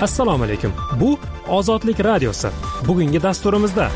Assalomu alaykum. Bu Ozodlik radiosi. Bugungi dasturimizda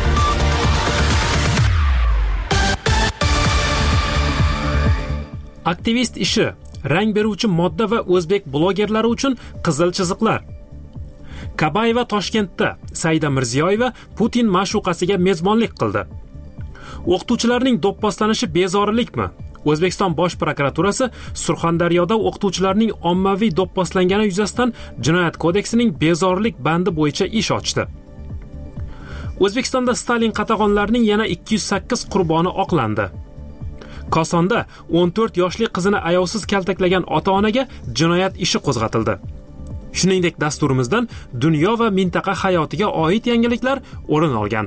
aktivist ishi, rang beruvchi modda va o'zbek blogerlari uchun qizil chiziqlar. Kabayeva Toshkentda Saida Mirziyoyeva Putin ma'shuqasiga mezbonlik qildi. O'qituvchilarning do'pposlanishi bezorilikmi? O'zbekiston Bosh prokuraturasi Surxondaryoda o'qituvchilarning ommaviy do'pposlangani yuzasidan Jinoyat kodeksining bezorilik bandi bo'yicha ish ochdi. O'zbekistonda Stalin qatag'onlarining yana 208 qurboni oqlandi. Kosonda 14 yoshli qizini ayovsiz kaltaklagan ota-onaga jinoyat ishi qo'zg'atildi. Shuningdek, dasturimizdan dunyo va mintaqa hayotiga oid yangiliklar o'rin olgan.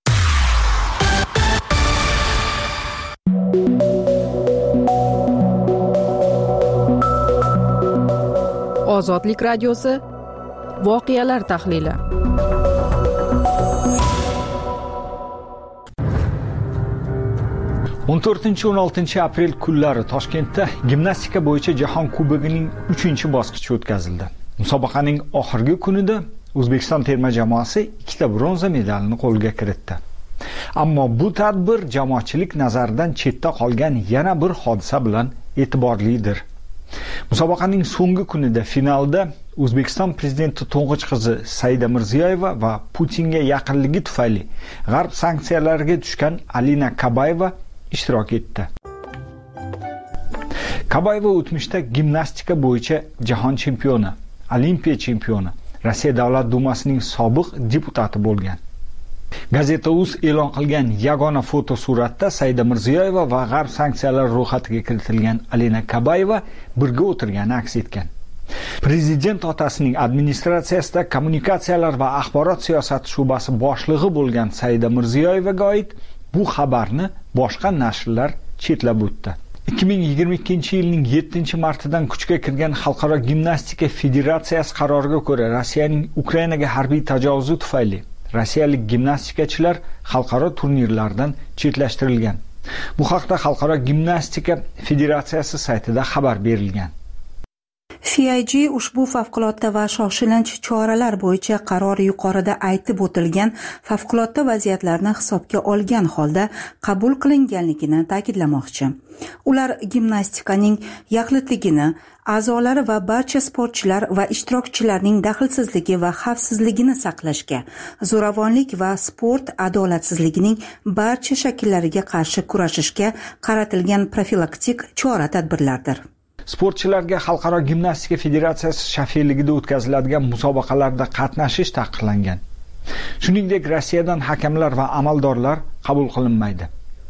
Ozodlik radiosi voqealar tahlili. o'n 16 aprel kunlari Toshkentda gimnastika bo'yicha Jahon Kubogining 3-bosqichi o'tkazildi. Musobaqaning oxirgi kunida O'zbekiston terma jamoasi 2 bronza medalini qo'lga kiritdi. Ammo bu tadbir jamoatchilik nazaridan chetda qolgan yana bir hodisa bilan e'tiborlidir. Musobaqaning so'nggi kunida finalda O'zbekiston prezidenti to'ng'ich qizi Saida Mirziyoyeva va Putinga yaqinligi tufayli G'arb sanksiyalariga tushgan Alina Kabayeva ishtirok etdi. Kabayeva o'tmishda gimnastika bo'yicha jahon chempioni, Olimpiya chempioni, Rossiya Davlat dumasining sobiq deputati bo'lgan. Gazeta.uz e'lon qilgan yagona fotosuratda Saida Mirziyoyeva va G'arb sanksiyalari ro'yxatiga kiritilgan Alina Kabayeva birga o'tirgani aks etgan. Prezident otasining administratsiyasida kommunikatsiyalar va axborot siyosati shubasi boshlig'i bo'lgan Saida Mirziyoyevaga oid bu xabarni boshqa nashrlar chetlab o'tdi. 2022-yilning 7-martidan kuchga kirgan Xalqaro gimnastika federatsiyasi qaroriga ko'ra Rossiyaning Ukrainaga harbiy tajovuzi tufayli rossiyalik gimnastikachilar xalqaro turnirlardan chetlashtirilgan. Bu haqda Xalqaro gimnastika federatsiyasi saytida xabar berilgan. FIG ushbu favqulodda va shoshilinch choralar bo'yicha qaror yuqorida aytib o'tilgan favqulodda vaziyatlarni hisobga olgan holda qabul qilinganligini ta'kidlamoqchi. Ular gimnastikaning yaxlitligini, a'zolari va barcha sportchilar va ishtirokchilarning daxlsizligi va xavfsizligini saqlashga, zo'ravonlik va sport adolatsizligining barcha shakllariga qarshi kurashishga qaratilgan profilaktik chora-tadbirlardir. Sportchilarga Xalqaro gimnastika federatsiyasi shafiyligida o'tkaziladigan musobaqalarda qatnashish taqiqlangan. Shuningdek, Rossiyadan hakamlar va amaldorlar qabul qilinmaydi.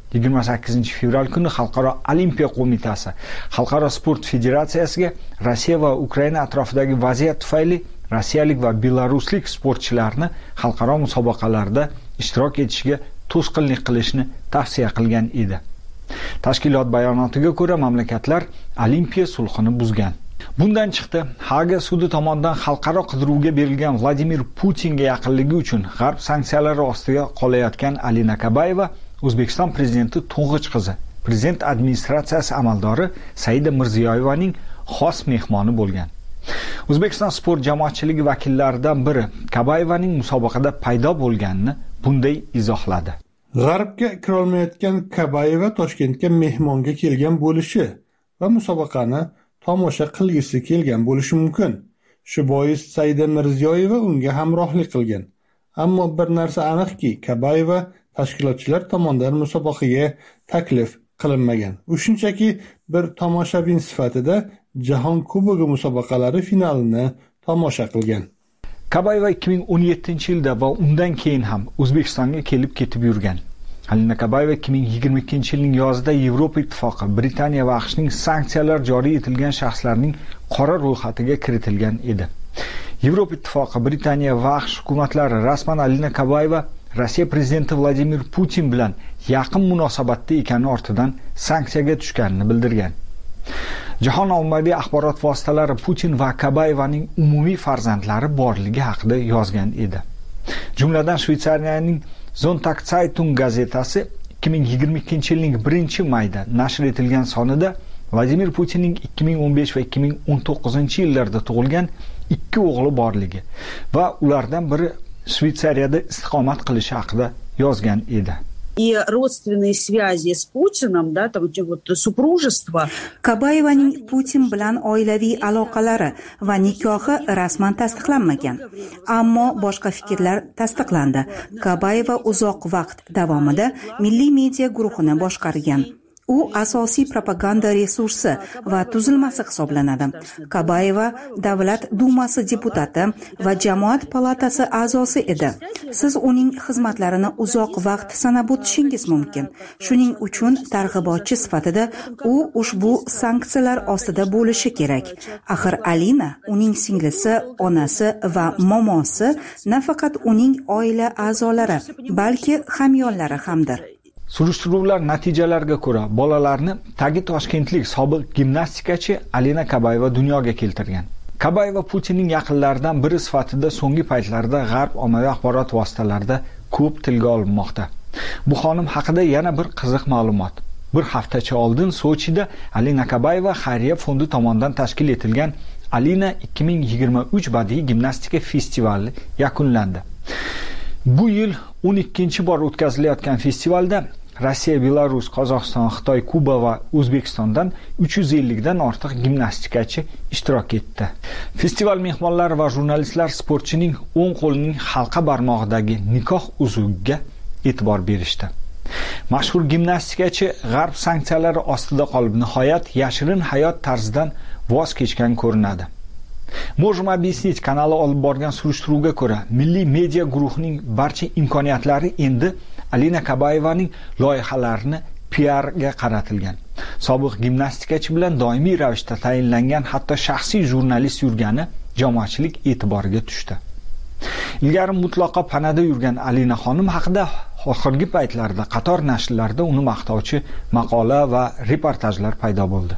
28 fevral kuni Xalqaro olimpiya qo'mitasi Xalqaro sport federatsiyasiga Rossiya va Ukraina atrofidagi vaziyat tufayli rossiyalik va belaruslik sportchilarni xalqaro musobaqalarda ishtirok etishiga to'sqinlik qilishni tavsiya qilgan edi. Tashkilot bayonotiga ko'ra mamlakatlar olimpiya sulhini buzgan. Bundan chiqdi, Haga sudi tomonidan xalqaro qidiruvga berilgan Vladimir Putinga yaqinligi uchun G'arb sanksiyalari ostiga qolayotgan Alina Kabayeva O'zbekiston prezidenti to'ng'ich qizi, prezident administratsiyasi amaldori Saida Mirziyoyevaning xos mehmoni bo'lgan. O'zbekiston sport jamoatchiligi vakillaridan biri Kabayevaning musobaqada paydo bo'lganini bunday izohladi. G'arbga kirolmayotgan Kabayeva Toshkentga mehmonga kelgan bo'lishi va musobaqani tomosha qilgisi kelgan bo'lishi mumkin. Shu bois Saida Mirziyoyeva unga hamrohlik qilgan. Ammo bir narsa aniqki, Kabayeva tashkilotchilar tomonidan musobaqaga taklif qilinmagan. U shunchaki bir tomoshabin sifatida Jahon Kubogi musobaqalari finalini tomosha qilgan. Kabayeva 2017-yilda va undan keyin ham O'zbekistonga kelib ketib yurgan. Alina Kabayeva 2022-yilning yozida Yevropa Ittifoqi, Britaniya va AQShning sanksiyalar joriy etilgan shaxslarning qora ro'yxatiga kiritilgan edi. Yevropa Ittifoqi, Britaniya va AQSh hukumatlari rasman Alina Kabayeva Rossiya prezidenti Vladimir Putin bilan yaqin munosabatda ekani ortidan sanksiyaga tushganini bildirgan. Jahon ommaviy axborot vositalari Putin va Kabayevaning umumiy farzandlari borligi haqida yozgan edi. Jumladan Shveysariyaning Sonntagszeitung gazetasi 2022-yilning 1-mayda nashr etilgan sonida Vladimir Putinning 2015 va 2019-yillarda tug'ilgan 2 o'g'li borligi va ulardan biri Shvetsariyada istiqomat qilishi haqida yozgan edi. И родственные связи с Путиным, да, там вот супружество. Kabayevaning Putin bilan oilaviy aloqalari va nikohi rasman tasdiqlanmagan, ammo boshqa fikrlar tasdiqlandi. Kabayeva uzoq vaqt davomida milliy media guruhini boshqargan. U asosiy propaganda resursi va tuzilmasi hisoblanadi. Kabayeva Davlat dumasi deputati va Jamoat palatasi a'zosi edi. Siz uning xizmatlarini uzoq vaqt sanab o'tishingiz mumkin. Shuning uchun targ'ibotchi sifatida u ushbu sanksiyalar ostida bo'lishi kerak. Axir Alina, uning singlisi, onasi va momosi nafaqat uning oila a'zolari, balki hamyonlari hamdir. Surishtiruvlar natijalariga ko'ra, bolalarni tagi toshkentlik sobiq gimnastikachi Alina Kabayeva dunyoga keltirgan. Kabayeva Putinning yaqinlaridan biri sifatida so'nggi paytlarda G'arb ommaviy axborot vositalarida ko'p tilga olinmoqda. Bu xonim haqida yana bir qiziq ma'lumot. Bir haftacha oldin Sochida Alina Kabayeva xayriya fondi tomonidan tashkil etilgan Alina 2023 badiiy gimnastika festivali yakunlandi. Bu yil 12-bor o'tkazilayotgan festivalda Rossiya, Belarus, Qozog'iston, Xitoy, Kuba va O'zbekistondan 350 dan ortiq gimnastikachi ishtirok etdi. Festival mehmonlari va jurnalistlar sportchining o'ng qo'lining halqa barmog'idagi nikoh uzugiga e'tibor berishdi. Mashhur gimnastikachi G'arb sanksiyalari ostida qolib, nihoyat yashirin hayot tarzidan voz kechgan ko'rinadi. Možemo объяснить kanali olib borgan surishtiruvga ko'ra, milliy media guruhining barcha imkoniyatlari endi Alina Kabayevaning loyihalarini PR-ga qaratilgan. Sobiq gimnastikachi bilan doimiy ravishda tayinlangan, hatto shaxsiy jurnalist yurgani jamoatchilik e'tiboriga tushdi. Ilgari mutlaqo panada yurgan Alina xonim haqida oxirgi paytlarda qator nashrlarda uni maqtovchi maqola va reportajlar paydo bo'ldi.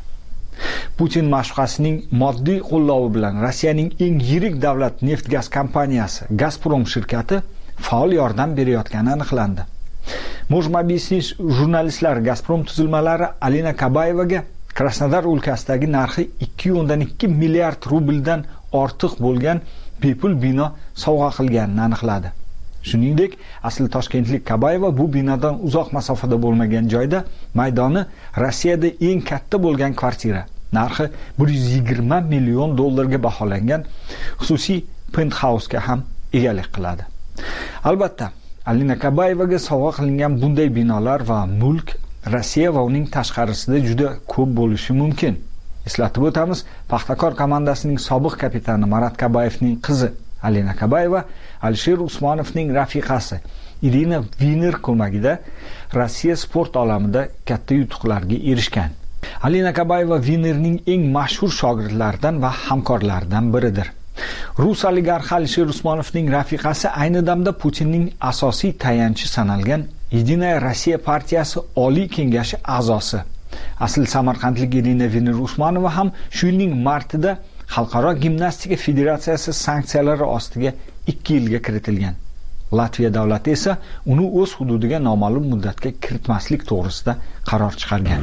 Putin mashqasining moddiy qo'llovi bilan Rossiyaning eng yirik davlat neft-gaz kompaniyasi Gazprom shirkati faol yordam berayotgani aniqlandi. Možemo объяснить jurnalistlar Gazprom tuzilmalari Alina Kabayevaga Krasnodar o'lkasidagi narxi 2.2 milliard rubldan ortiq bo'lgan bepul bino sovg'a qilganini aniqladi. Shuningdek, asl toshkentlik Kabayeva bu binodan uzoq masofada bo'lmagan joyda maydoni Rossiyada eng katta bo'lgan kvartira, narxi 120 million dollarga baholangan xususiy penthouse ga ham egalik qiladi. Albatta, Alina Kabayevaga sovg'a qilingan bunday binolar va mulk Rossiya va uning tashqarisida juda ko'p bo'lishi mumkin. Eslatib o'tamiz, Paxtakor komandasining sobiq kapitani Marat Kabayevning qizi Alina Kabayeva Alisher Usmonovning rafiqasi Irina Viner ko'magida Rossiya sport olamida katta yutuqlarga erishgan. Alina Kabayeva Vinerning eng mashhur shogirdlaridan va hamkorlaridan biridir. Rus oligarxi Alisher Usmonovning rafiqasi ayni damda Putinning asosiy tayanchi sanalgan Единая Rossiya partiyasi Oliy kengashi a'zosi. Asl samarqandlik Irina Viner Usmonova ham shu yilning martida Xalqaro gimnastika federatsiyasi sanksiyalari ostiga 2 yilga kiritilgan. Latviya davlati esa uni o'z hududiga noma'lum muddatga kiritmaslik to'g'risida qaror chiqargan.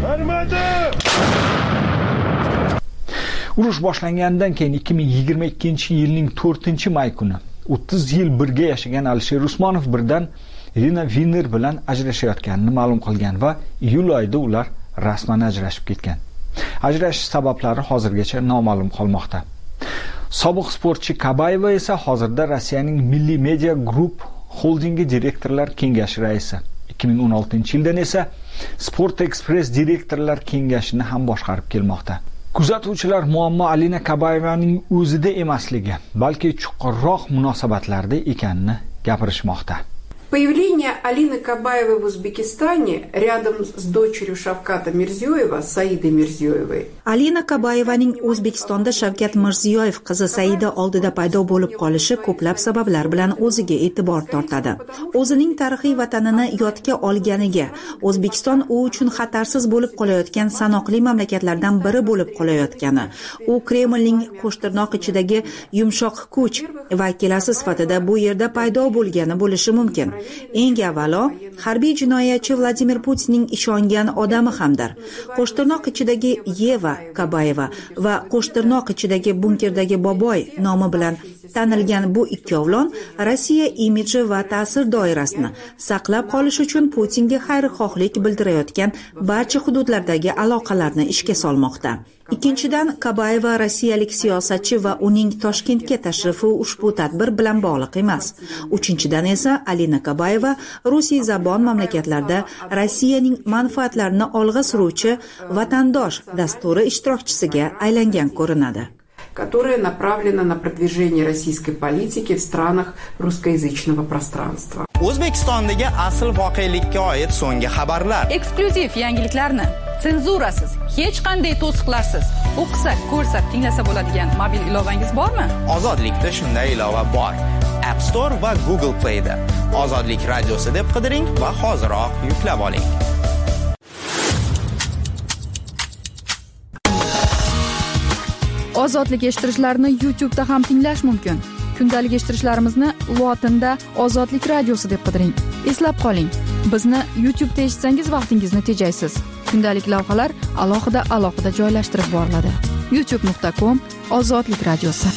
Urush boshlangandan keyin 2022-yilning 4-may kuni 30 yil birga yashagan Alisher Usmonov birdan Irina Viner bilan ajrashayotganini ma'lum qilgan va iyul oyida ular rasman ajrashib ketgan. Ajrashish sabablari hozirgacha noma'lum qolmoqda. Sobiq sportchi Kabayeva esa hozirda Rossiyaning Milliy Media Group holdingi direktorlar kengashi raisi. 2016-yildan esa Sport Express direktorlar kengashini ham boshqarib kelmoqda. Kuzatuvchilar muammo Alina Kabayevaning o'zida emasligi, balki chuqurroq munosabatlarda ekanini gapirishmoqda. Появление Алины Кабаевой в Узбекистане рядом с дочерью Шавката Мирзиёева, Saida Mirziyoyevой. Alina Kabayevaning O'zbekistonda Shavkat Mirziyoyev qizi Saida oldida paydo bo'lib qolishi ko'plab sabablar bilan o'ziga e'tibor tortadi. O'zining tarixiy vatanini yodga olganiga, O'zbekiston u uchun xatarsiz bo'lib qolayotgan sanoqli mamlakatlardan biri bo'lib qolayotgani, u Kremlning qo'shtirnoq ichidagi yumshoq kuch vakilasi sifatida bu yerda paydo bo'lgani bo'lishi mumkin. Eng avvalo, harbiy jinoyatchi Vladimir Putinning ishongan odami hamdir. Qo'shtirnoq ichidagi Yeva Kabayeva va Qo'shtirnoq ichidagi bunkerdagi Boboy nomi bilan tanilgan bu ikkovlon Rossiya imidji va ta'sir doirasini saqlab qolish uchun Putinga xayrixohlik bildirayotgan barcha hududlardagi aloqalarni ishga solmoqda. Ikkinchidan, Kabayeva rossiyalik siyosatchi va uning Toshkentga tashrifi ushbu tadbir bilan bog'liq emas. Uchinchidan esa Alina Kabayeva Rusiya zabon mamlakatlarda Rossiyaning manfaatlarini olg'a suruvchi vatandosh dasturi ishtirokchisiga aylangan ko'rinadi. Которая направлена на продвижение российской политики в странах русскоязычного пространства. O'zbekistondagi asl voqelikka oid so'nggi xabarlar. Eksklyuziv yangiliklarni senzurasiz, hech qanday to'siqlarsiz o'qisa, ko'rsa, tinglasa bo'ladigan mobil ilovangiz bormi? Ozodlikda shunday ilova bor. App Store va Google Play da. Ozodlik radiosi deb qidiring va hoziroq yuklab oling. Ozodlik eshittirishlarni YouTube'da ham tinglash mumkin. Kundalik eshittirishlarimizni lotinda Ozodlik radiosi deb qidiring. Eslab qoling, bizni YouTube'da eshitsangiz vaqtingizni tejaysiz. Kundalik lavhalar alohida joylashtirib boriladi. youtube.com/Ozodlik radiosi.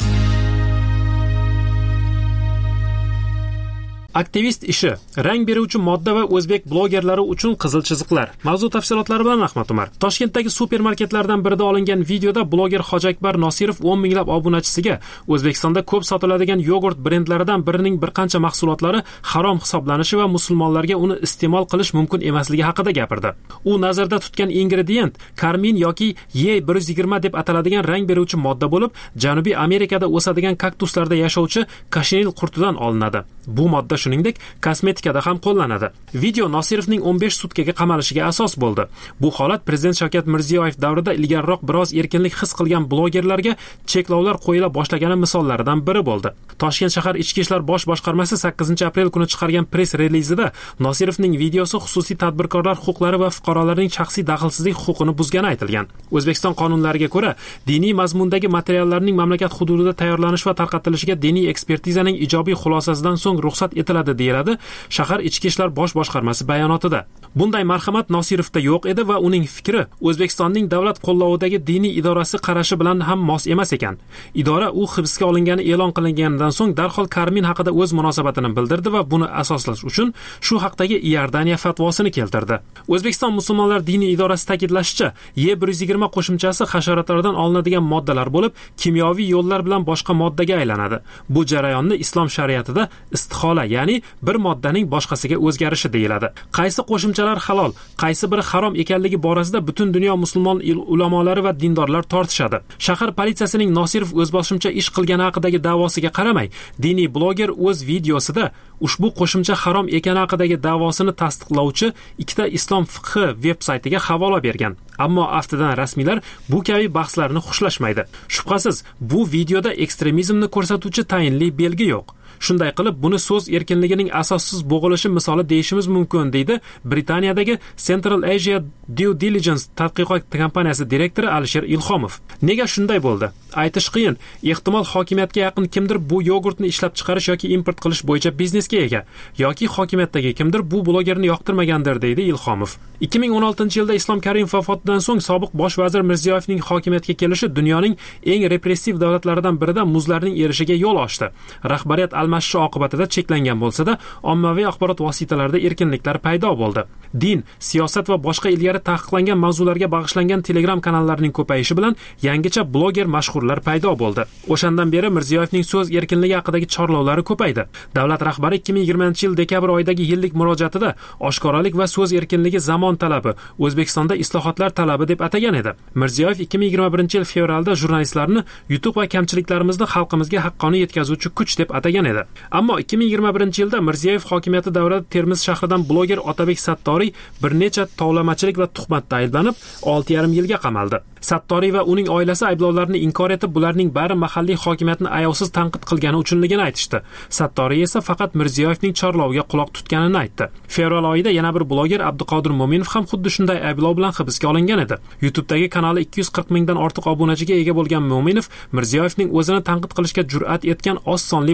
Aktivist ishi, rang beruvchi modda va o'zbek blogerlari uchun qizil chiziqlar. Mavzu tafsilotlari bilan Ahmad Umar. Toshkentdagi supermarketlardan birida olingan videoda bloger Hojakbar Nosirov 10 minglab obunachisiga O'zbekistonda ko'p sotiladigan yogurt brendlaridan birining bir qancha mahsulotlari harom hisoblanishi va musulmonlarga uni iste'mol qilish mumkin emasligi haqida gapirdi. U nazarda tutgan ingredient karmin yoki E120 deb ataladigan rang beruvchi modda bo'lib, Janubiy Amerikada o'sadigan kaktuslarda yashovchi kashinil qurtidan olinadi. Bu modda shuningdek kosmetikada ham qo'llanadi. Video Nosirovning 15 sutkaga qamalishiga asos bo'ldi. Bu holat Prezident Shavkat Mirziyoyev davrida ilgariroq biroz erkinlik his qilgan blogerlarga cheklovlar qo'yila boshlagani misollaridan biri bo'ldi. Toshkent shahar Ichki ishlar bosh boshqarmasi 8-aprel kuni chiqargan press relizida Nosirovning videosi xususiy tadbirkorlar huquqlari va fuqarolarning shaxsiy daxlsizlik huquqini buzgani aytilgan. O'zbekiston qonunlariga ko'ra, diniy mazmundagi materiallarning mamlakat hududida tayyorlanish va tarqatilishiga diniy ekspertizaning ijobiy xulosasidan so'ng ruxsat etiladi deyiladi shahar Ichki ishlar bosh boshqarmasi bayonotida. Bunday marhamat Nosirovda yo'q edi va uning fikri O'zbekistonning davlat qo'llovidagi diniy idorasi qarashi bilan ham mos emas ekan. Idora u hibsga olingani e'lon qilinganidan so'ng darhol Karmin haqida o'z munosabatini bildirdi va buni asoslash uchun shu haqdagi Iordaniya fatvosini keltirdi. O'zbekiston musulmonlar diniy idorasi ta'kidlashicha, E120 qo'shimchasi hasharotlardan olinadigan moddalar bo'lib, kimyoviy yo'llar bilan boshqa moddaga aylanadi. Bu jarayonni islom shariatida istihola, ya'ni bir moddaning boshqasiga o'zgarishi deyiladi. Qaysi qo'shimchalar halol, qaysi biri harom ekanligi borasida butun dunyo musulmon ulamolari va dindorlar tortishadi. Shahar politsiyasining Nosirov o'zboshimcha ish qilgani haqidagi da'vosiga qaramay, diniy bloger o'z videosida ushbu qo'shimcha harom ekani haqidagi da'vosini tasdiqlovchi ikkita islom fiqhi veb-saytiga havola bergan. Ammo aftidan rasmiylar bu kabi bahslarni xushlashmaydi. Shubhasiz, bu videoda ekstremizmni ko'rsatuvchi tayinli belgi yo'q. Shunday qilib, buni so'z erkinligining asossiz bo'g'ilishi misoli deyishimiz mumkin, deydi Britaniyadagi Central Asia Due Diligence tadqiqot kompaniyasi direktori Alisher Ilhomov. Nega shunday bo'ldi? Aytish qiyin. Ehtimol hokimiyatga yaqin kimdir bu yogurtni ishlab chiqarish yoki import qilish bo'yicha biznesga ega, yoki hokimiyatdagi kimdir bu blogerni yoqtirmagandir, deydi Ilhomov. 2016-yilda Islom Karimov vafotidan so'ng sobiq bosh vazir Mirziyoyevning hokimiyatga kelishi dunyoning eng repressiv davlatlaridan birida muzlarning erishiga yo'l ochdi. Rahbariyat almashishi oqibatida cheklangan bo'lsa-da, ommaviy axborot vositalarida erkinliklar paydo bo'ldi. Din, siyosat va boshqa ilgari taqiqlangan mavzularga bag'ishlangan Telegram kanallarining ko'payishi bilan yangicha bloger mashhurlar paydo bo'ldi. O'shandan beri Mirziyoyevning so'z erkinligi haqidagi chorlovlari ko'paydi. Davlat rahbari 2020-yil dekabr oyidagi yillik murojaatida oshkoralik va so'z erkinligi zamon talabi, O'zbekistonda islohotlar talabi deb atagan edi. Mirziyoyev 2021-yil fevralda jurnalistlarni yutuq va kamchiliklarimizni xalqimizga haqqoniy yetkazuvchi kuch deb atagan edi. Ammo 2021-yilda Mirziyoyev hokimiyati davrida Termiz shahridan bloger Otabek Sattoriy bir necha tovlamachilik va tuhmatda ayblanib 6,5 yilga qamaldi. Sattoriy va uning oilasi ayblovlarni inkor etib, bularning bari mahalliy hokimiyatni ayovsiz tanqid qilgani uchunligini aytishdi. Sattoriy esa faqat Mirziyoyevning chorloviga quloq tutganini aytdi. Fevral oyida yana bir bloger Abduqodir Mo'minov ham xuddi shunday ayblov bilan hibsga olingan edi. YouTube'dagi kanali 240 mingdan ortiq obunachiga ega bo'lgan Mo'minov Mirziyoyevning o'zini tanqid qilishga jur'at etgan oz sonli blogerlar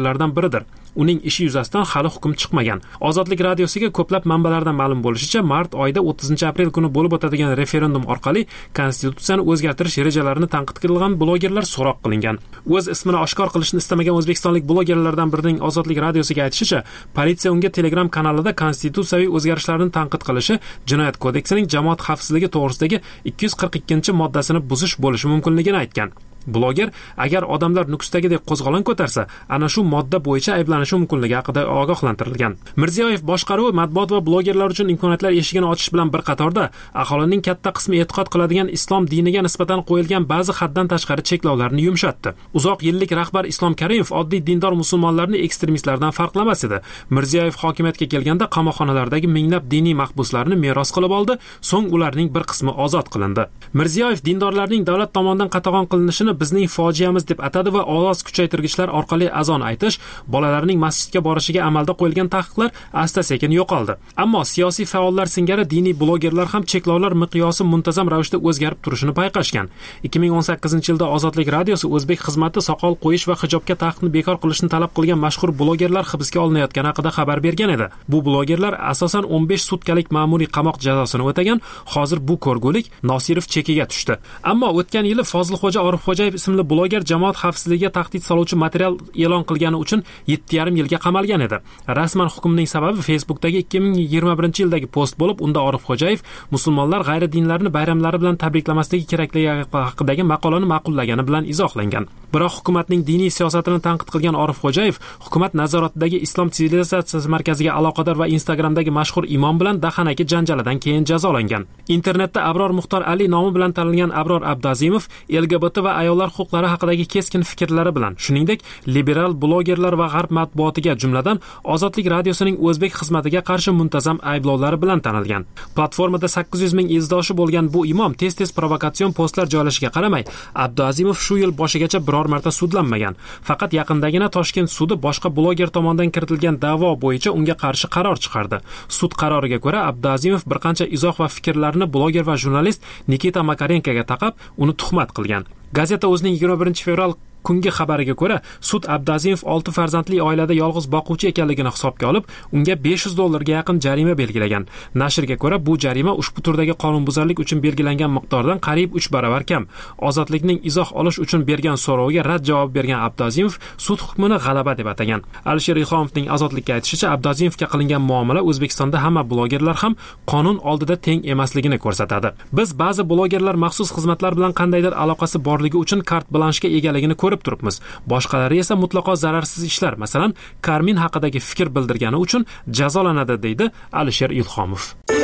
blogerlardan biridir. Uning ishi yuzasidan hali hukm chiqmagan. Ozodlik radiosiga ko'plab manbalardan ma'lum bo'lishicha, mart oyida 30-aprel kuni bo'lib o'tadigan referendum orqali konstitutsiyani o'zgartirish rejalarini tanqid qilgan blogerlar so'roq qilingan. O'z ismini oshkor qilishni istamagan o'zbekistonlik blogerlardan birining Ozodlik radiosiga aytishicha, politsiya unga Telegram kanalida konstitutsiyaviy o'zgarishlarni tanqid qilishi Jinoyat kodeksining jamoat xavfsizligi to'g'risidagi 242-moddasini buzish bo'lishi mumkinligini aytgan. Bloger agar odamlar Nukusdagidek qo'zg'olon ko'tarsa, ana shu modda bo'yicha ayblanishi mumkinligi haqida ogohlantirilgan. Mirziyoyev boshqaruvi matbuot va blogerlar uchun imkoniyatlar eshigini ochish bilan bir qatorda aholining katta qismi e'tiqod qiladigan islom diniga nisbatan qo'yilgan ba'zi haddan tashqari cheklovlarni yumshatdi. Uzoq yillik rahbar Islom Karimov oddiy dindor musulmonlarni ekstremistlardan farqlamas edi. Mirziyoyev hokimiyatga kelganda qamoqxonalardagi minglab diniy mahbuslarni meros qilib oldi, so'ng ularning bir qismi ozod qilindi. Mirziyoyev dindorlarning davlat tomonidan qatag'on qilinishini bizning fojiamiz deb atadi va ovoz kuchaytirgichlar orqali azon aytish, bolalarning masjidga borishiga amalda qo'yilgan taqiqlar asta-sekin yo'qoldi. Ammo siyosiy faollar singari diniy blogerlar ham cheklovlar miqyosi muntazam ravishda o'zgarib turishini payqashgan. 2018-yilda Ozodlik radiosi o'zbek xizmati soqol qo'yish va hijobga taqiqni bekor qilishni talab qilgan mashhur blogerlar hibsga olinayotgani haqida xabar bergan edi. Bu blogerlar asosan 15 sutkalik ma'muriy qamoq jazosini o'tagan. Hozir bu ko'rgulik Nosirov chekiga tushdi. Ammo o'tgan yili Fozilxo'ja Orifxo'jayev ismli bloger jamoat xavfsizligiga tahdid soluvchi material e'lon qilgani uchun 7,5 yilga qamalgan edi. Rasman hukmning sababi Facebookdagi 2021-yildagi post bo'lib, unda Orifxo'jayev musulmonlar g'ayri dinlarni bayramlari bilan tabriklamasligi kerakligi haqidagi maqolani ma'qullagani bilan izohlangan. Biroq hukumatning diniy siyosatini tanqid qilgan Orifxo'jayev hukumat nazoratidagi Islom sivilizatsiyasi markaziga aloqador va Instagramdagi mashhur imom bilan dahanaki janjalidan keyin jazolangan. Internetda Abror Muxtor Ali nomi bilan tanilgan Abror Abdazimov LGBT va ayollar huquqlari haqidagi keskin fikrlari bilan, shuningdek, liberal blogerlar va g'arb matbuotiga, jumladan Ozodlik radiosining o'zbek xizmatiga qarshi muntazam ayblovlari bilan tanilgan. Platformada 800 ming izdoshi bo'lgan bu imom tez-tez provokatsion postlar joylashiga qaramay, Abduazimov shu yil boshigacha biror marta sudlanmagan. Faqat yaqindagina Toshkent sudi boshqa bloger tomonidan kiritilgan da'vo bo'yicha unga qarshi qaror chiqardi. Sud qaroriga ko'ra, Abduazimov bir qancha izoh va fikrlarini bloger va jurnalist Nikita Makarenkoga taqab, uni tuhmat qilgan. Gazeta o'zining 21-fevral kungi xabariga ko'ra, sud Abdazimov 6 farzandli oilada yolg'iz boquvchi ekanligini hisobga olib, unga $500 ga yaqin jarima belgilagan. Nashrga ko'ra, bu jarima ushbu turdagi qonunbuzarlik uchun belgilangan miqdordan qariyb 3 barobar kam. Ozodlikning izoh olish uchun bergan so'roviga rad javob bergan Abdazimov sud hukmini g'alaba deb atagan. Alisher Ilhomovning Ozodlikka aytishicha, Abdazimovga qilingan muomala O'zbekistonda hamma blogerlar ham qonun oldida teng emasligini ko'rsatadi. Biz ba'zi blogerlar maxsus xizmatlar bilan qandaydir aloqasi borligi uchun kart blanshga egaligini ko'rib turibmiz. Boshqalari esa mutlaqo zararsiz ishlar, masalan, Karmin haqidagi fikr bildirgani uchun jazolanadi, deydi Alisher Ilhomov.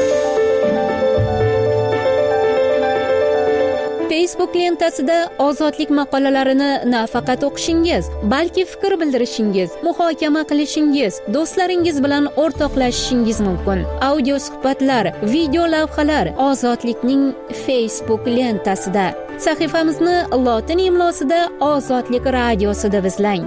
Facebook lentasida ozodlik maqolalarini nafaqat o'qishingiz, balki fikr bildirishingiz, muhokama qilishingiz, do'stlaringiz bilan o'rtoqlashishingiz mumkin. Audio suhbatlar, video lavhalar Ozodlikning Facebook lentasida. Sahifamizni lotin imlosida Ozodlik radiosida izlang.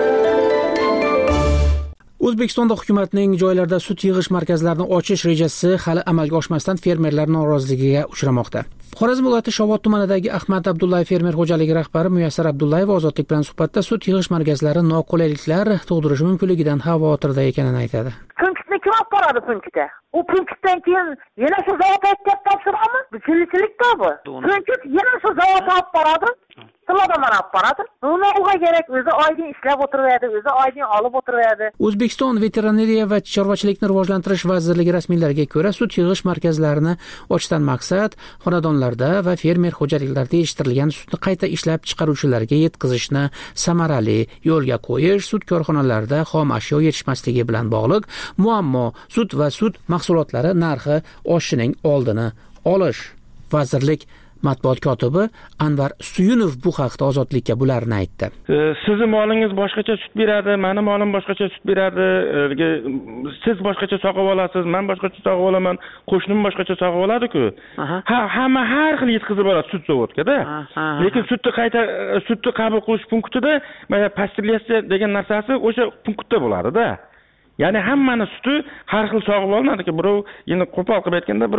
O'zbekistonda hukumatning joylarda sut yig'ish markazlarini ochish rejasi hali amalga oshmasdan fermerlar noroziligiga uchramoqda. Xorazm viloyati Shovot tumanidagi Ahmad Abdullayev fermer xo'jaligi rahbari Muyassar Abdullayev Ozodlik bilan suhbatda sut yig'ish markazlari noqulayliklar tug'dirishi mumkinligidan xavotirda ekanini aytadi. Punktni kim olib boradi punktga? U punktdan keyin yana shu zavodga topshiramiz. Bu chilikda bu. Punkt yana shu zavodga olib boradi. Silodan olib boradi. Buni uga kerak, o'zi oydin ishlab o'tiradi, o'zi oydin olib o'tiradi. O'zbekiston veterinariya va chorvachilikni rivojlantirish vazirligi rasmiylariga ko'ra, sut yig'ish markazlarini ochishdan maqsad xonadonlarda va fermer xo'jaliklarida yetishtirilgan sutni qayta ishlab chiqaruvchilarga yetkazishni samarali yo'lga qo'yish, sut korxonalarida xom ashyo yetishmasligi bilan bog'liq muammo, sut va sut mahsulotlari narxi oshishining oldini olish. Vazirlik matbuot kotibi Anvar Suyunov bu haqda Ozodlikka bularni aytdi. Sizning molingiz boshqacha sut beradi, meni molim boshqacha sut beradi. Siz boshqacha sog'ib olasiz, men boshqacha sog'ib olaman, qo'shnim boshqacha sog'ib oladi-ku. Hamma har xil yetkazib oladi sut zavodga-da. Lekin sutni qabul qilish punktida mana pastirlyatsiya degan narsasi o'sha punktda bo'ladi-da. Ya'ni hammani suti har xil sog'ib olinadi-ku. Birov endi qo'pol qilib aytganda birov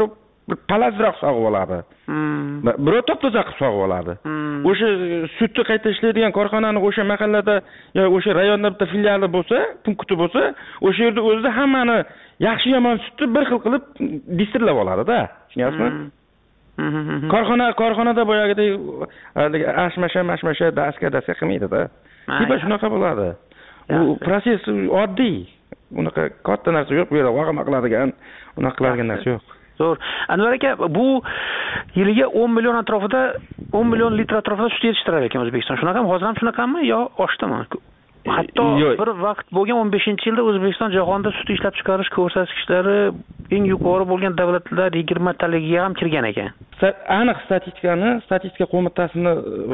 bir palazroq sog'ib oladi. Birov top-toza qilib sog'ib oladi. O'sha sutni qayta ishlaydigan korxonani o'sha mahallada yo o'sha rayonda bitta filiali bo'lsa, punkti bo'lsa, o'sha yerda o'zida hammani yaxshi yomon sutni bir xil qilib distrillab oladi-da. Tushunyapsizmi? Korxonada boyagidek ashmasha daska qilmaydi-da. Tipa shunaqa bo'ladi. Bu proses oddiy. Unaqa katta narsa yo'q, bu yerda vaqama qiladigan, unaqa qiladigan narsa yo'q. Zo'r. Anvar aka, bu yiliga 10 million atrofida, 10 million litr atrofida sut yetishtirar ekan O'zbekiston. Shunaqami? Hozir ham shunaqami yo oshdimi? Hatto bir vaqt bo'lgan 15-yilda O'zbekiston jahonda sut ishlab chiqarish ko'rsatkichlari eng yuqori bo'lgan davlatlar 20 taligiga ham kirgan ekan. Aniq statistika qo'mitasini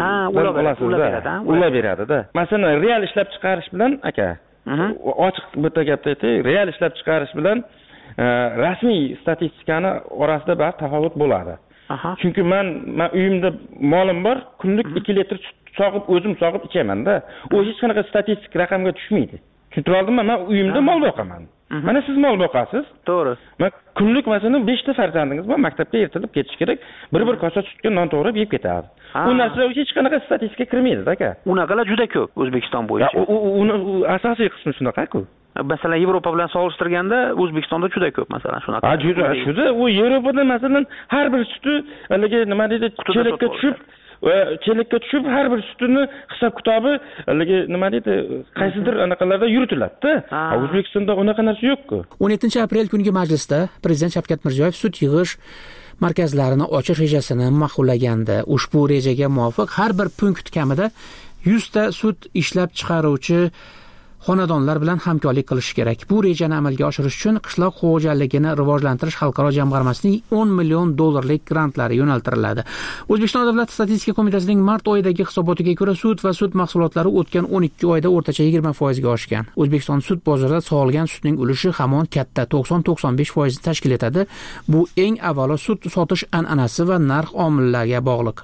ular beradi-da. Masalan, real ishlab chiqarish bilan aka, ochiq bitta gapda aytay, real ishlab chiqarish bilan rasmiy statistikani orasida bir tafovut bo'ladi. Chunki men uyimda molim bor, kunlik 2 litr sut o'zim sog'ib ichaman-da. U hech qanaqa statistik raqamga tushmaydi. Tushuntirib oldimmi? Men uyimda mol boqaman. Mana siz mol boqasiz. To'g'ri. Men kunlik masalan 5 ta farzandingiz bor, maktabga ertalab ketish kerak. Bir kosa sutga non to'g'rab yeb ketadi. U narsa hech qanaqa statistikaga kirmaydi-da aka. Unaqalar juda ko'p O'zbekiston bo'yicha. Uni asosiy qismi shunaqa-ku. Masalan, Yevropa bilan solishtirganda O'zbekistonda juda ko'p masalan shunaqa. Juda. U Yevropada masalan har bir suti haligi nima deydi, chelakka tushib har bir sutini hisob-kitobi haligi nima deydi, qaysidir anaqalarda yuritiladi-da. O'zbekistonda unaqa narsa yo'q-ku. 17-aprel kungi majlisda Prezident Shavkat Mirziyoyev sut yig'ish markazlarini ochish rejasini ma'qullagandi. Ushbu rejaga muvofiq har bir punkt kamida 100 ta sut ishlab chiqaruvchi xonadonlar bilan hamkorlik qilish kerak. Bu rejani amalga oshirish uchun qishloq xo'jaligini rivojlantirish xalqaro jamg'armasining 10 million dollarlik grantlari yo'naltiriladi. O'zbekiston Davlat statistika qo'mitasining mart oyidagi hisobotiga ko'ra sut va sut mahsulotlari o'tgan 12 oyda o'rtacha 20% ga oshgan. O'zbekiston sut bozorida sog'ilgan sutning ulushi hamon katta 90-95% tashkil etadi. Bu eng avvalo sut sotish an'anasi va narx omillariga bog'liq.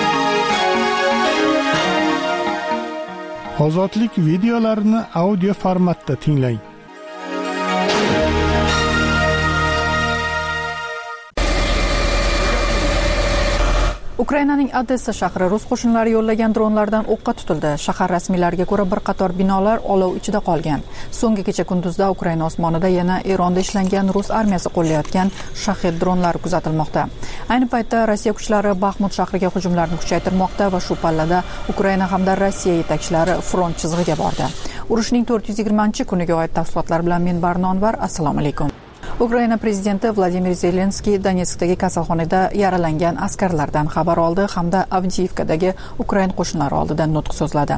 Ozodlik videolarini audio formatda tinglang. Ukrainaning Odessa shahri rus qo'shinlari yo'llagan dronlardan o'qqa tutildi. Shahar rasmiylariga ko'ra bir qator binolar olov ichida qolgan. So'nggi kecha kunduzda Ukraina osmonida yana Eronda ishlangan rus armiyasi qo'llayotgan Shahed dronlari kuzatilmoqda. Ayni paytda Rossiya kuchlari Baxmut shahriga hujumlarni kuchaytirmoqda va shu pallada Ukraina hamda Rossiya yetakchilari front chizig'iga bordi. Urushning 420-kuniga oid tafsilotlar bilan men Barnonvar. Assalomu alaykum. Ukraina prezidenti Vladimir Zelenskiy Donetskdagi kasalxonada yaralangan askarlardan xabar oldi hamda Avdiivkadagi Ukraina qo'shinlari oldida nutq so'zladi.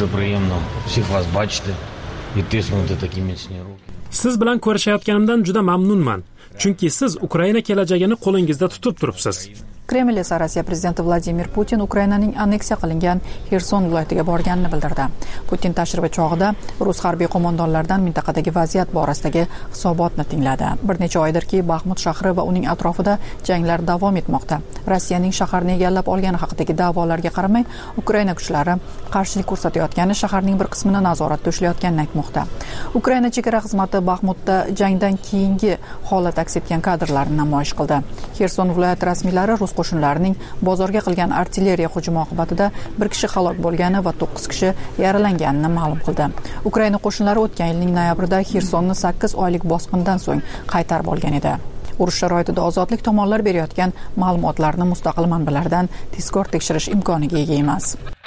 Siz bilan ko'rishayotganimdan juda mamnunman, chunki siz Ukraina kelajagini qo'lingizda tutib turibsiz. Kreml esa Rossiya prezidenti Vladimir Putin Ukrainaning anneksiya qilingan Xerson viloyatiga borganini bildirdi. Putin tashrifi chog'ida rus harbiy qo'mondonlaridan mintaqadagi vaziyat borasidagi hisobotni tingladi. Bir necha oydirki Baxmut shahri va uning atrofida janglar davom etmoqda. Rossiyaning shaharni egallab olgani haqidagi da'volarga qaramay, Ukraina kuchlari qarshilik ko'rsatayotgani shaharning bir qismini nazoratda ushlayotganini aytmoqda. Ukraina chegara xizmati Baxmutda jangdan keyingi holat aks etgan kadrlarni namoyish qildi. Xerson viloyati rasmiylari rus qo'shinlarining bozorga qilgan artilleriya hujumi oqibatida bir kishi halok bo'lgani va 9 kishi yaralanganini ma'lum qildi. Ukraina qo'shinlari o'tgan yilning noyabrida Xersonni 8 oylik bosqindan so'ng qaytarib olgan edi. Urush sharoitida ozodlik tomonlar berayotgan ma'lumotlarni mustaqil manbalardan tezkor tekshirish imkoniga ega emas.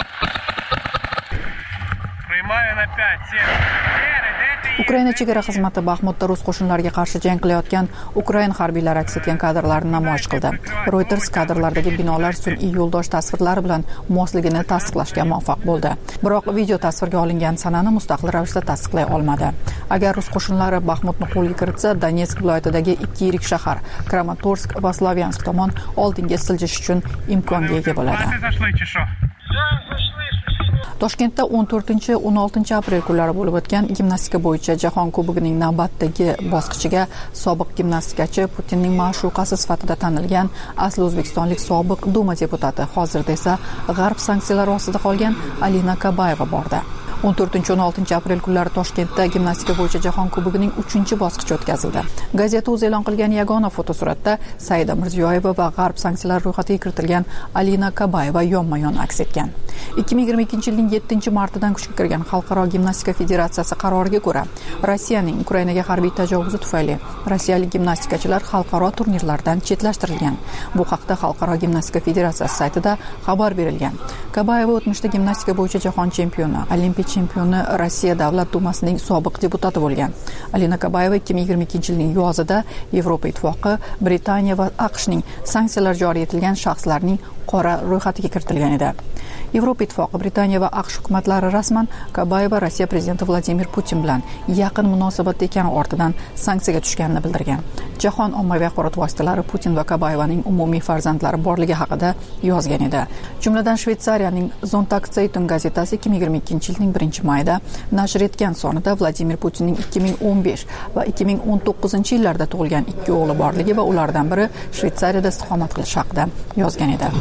Ukraina chegara xizmati Baxmutda rus qo'shinlariga qarshi jang qilayotgan Ukraina harbiylari aks etgan kadrlarni namoyish qildi. Reuters kadrlardagi binolar sun'iy yo'ldosh tasvirlari bilan mosligini tasdiqlashga muvaffaq bo'ldi. Biroq video tasvirga olingan sanani mustaqil ravishda tasdiqlay olmadi. Agar rus qo'shinlari Baxmutni qo'lga kiritsa, Donetsk viloyatidagi ikki yirik shahar Kramatorsk va Slavyansk tomon oldinga siljish uchun imkonga ega bo'ladi. Toshkentda 14-16 aprel kunlari bo'lib o'tgan gimnastika bo'yicha Jahon Kubogining navbatdagi bosqichiga sobiq gimnastikachi Putinning ma'shuqasi sifatida tanilgan asli o'zbekistonlik sobiq Duma deputati, hozirda esa G'arb sanksiyalari ostida qolgan Alina Kabayeva bordi. 14-16 aprel kunlari Toshkentda gimnastika bo'yicha Jahon Kubogining 3-bosqichi o'tkazildi. Gazeta.uz e'lon qilgan yagona fotosuratda Saida Mirziyoyeva va G'arb sanksiyalar ro'yxatiga kiritilgan Alina Kabayeva yonma-yon aks etgan. 2022-yilning 7-martidan kuchga kirgan Xalqaro gimnastika federatsiyasi qaroriga ko'ra, Rossiyaning Ukrainaga harbiy tajovuzi tufayli rossiyalik gimnastikachilar xalqaro turnirlardan chetlashtirilgan. Bu haqda Xalqaro gimnastika federatsiyasi saytida xabar berilgan. Kabayeva o'tmishda gimnastika bo'yicha jahon chempioni, olimpiya chempioni, Rossiya Davlat dumasining sobiq deputati bo'lgan. Alina Kabayeva 2022-yilning yozida Yevropa Ittifoqi, Britaniya va AQShning sanksiyalar joriy etilgan shaxslarning qora ro'yxatiga kiritilgan edi. Yevropa Ittifoqi, Britaniya va AQSh hukumatlari rasman Kabayeva Rossiya prezidenti Vladimir Putin bilan yaqin munosabatda ekani ortidan sanksiyaga tushganini bildirgan. Jahon ommaviy axborot vositalari Putin va Kabayevaning umumiy farzandlari borligi haqida yozgan edi. Jumladan Shveysariyaning Sonntagszeitung gazetasi 2022-yilning 1-mayida nashr etgan sonida Vladimir Putinning 2015 va 2019-yillarda tug'ilgan 2 o'g'li borligi va ulardan biri Shveysariyada istiqomat qilish haqida yozgan edi.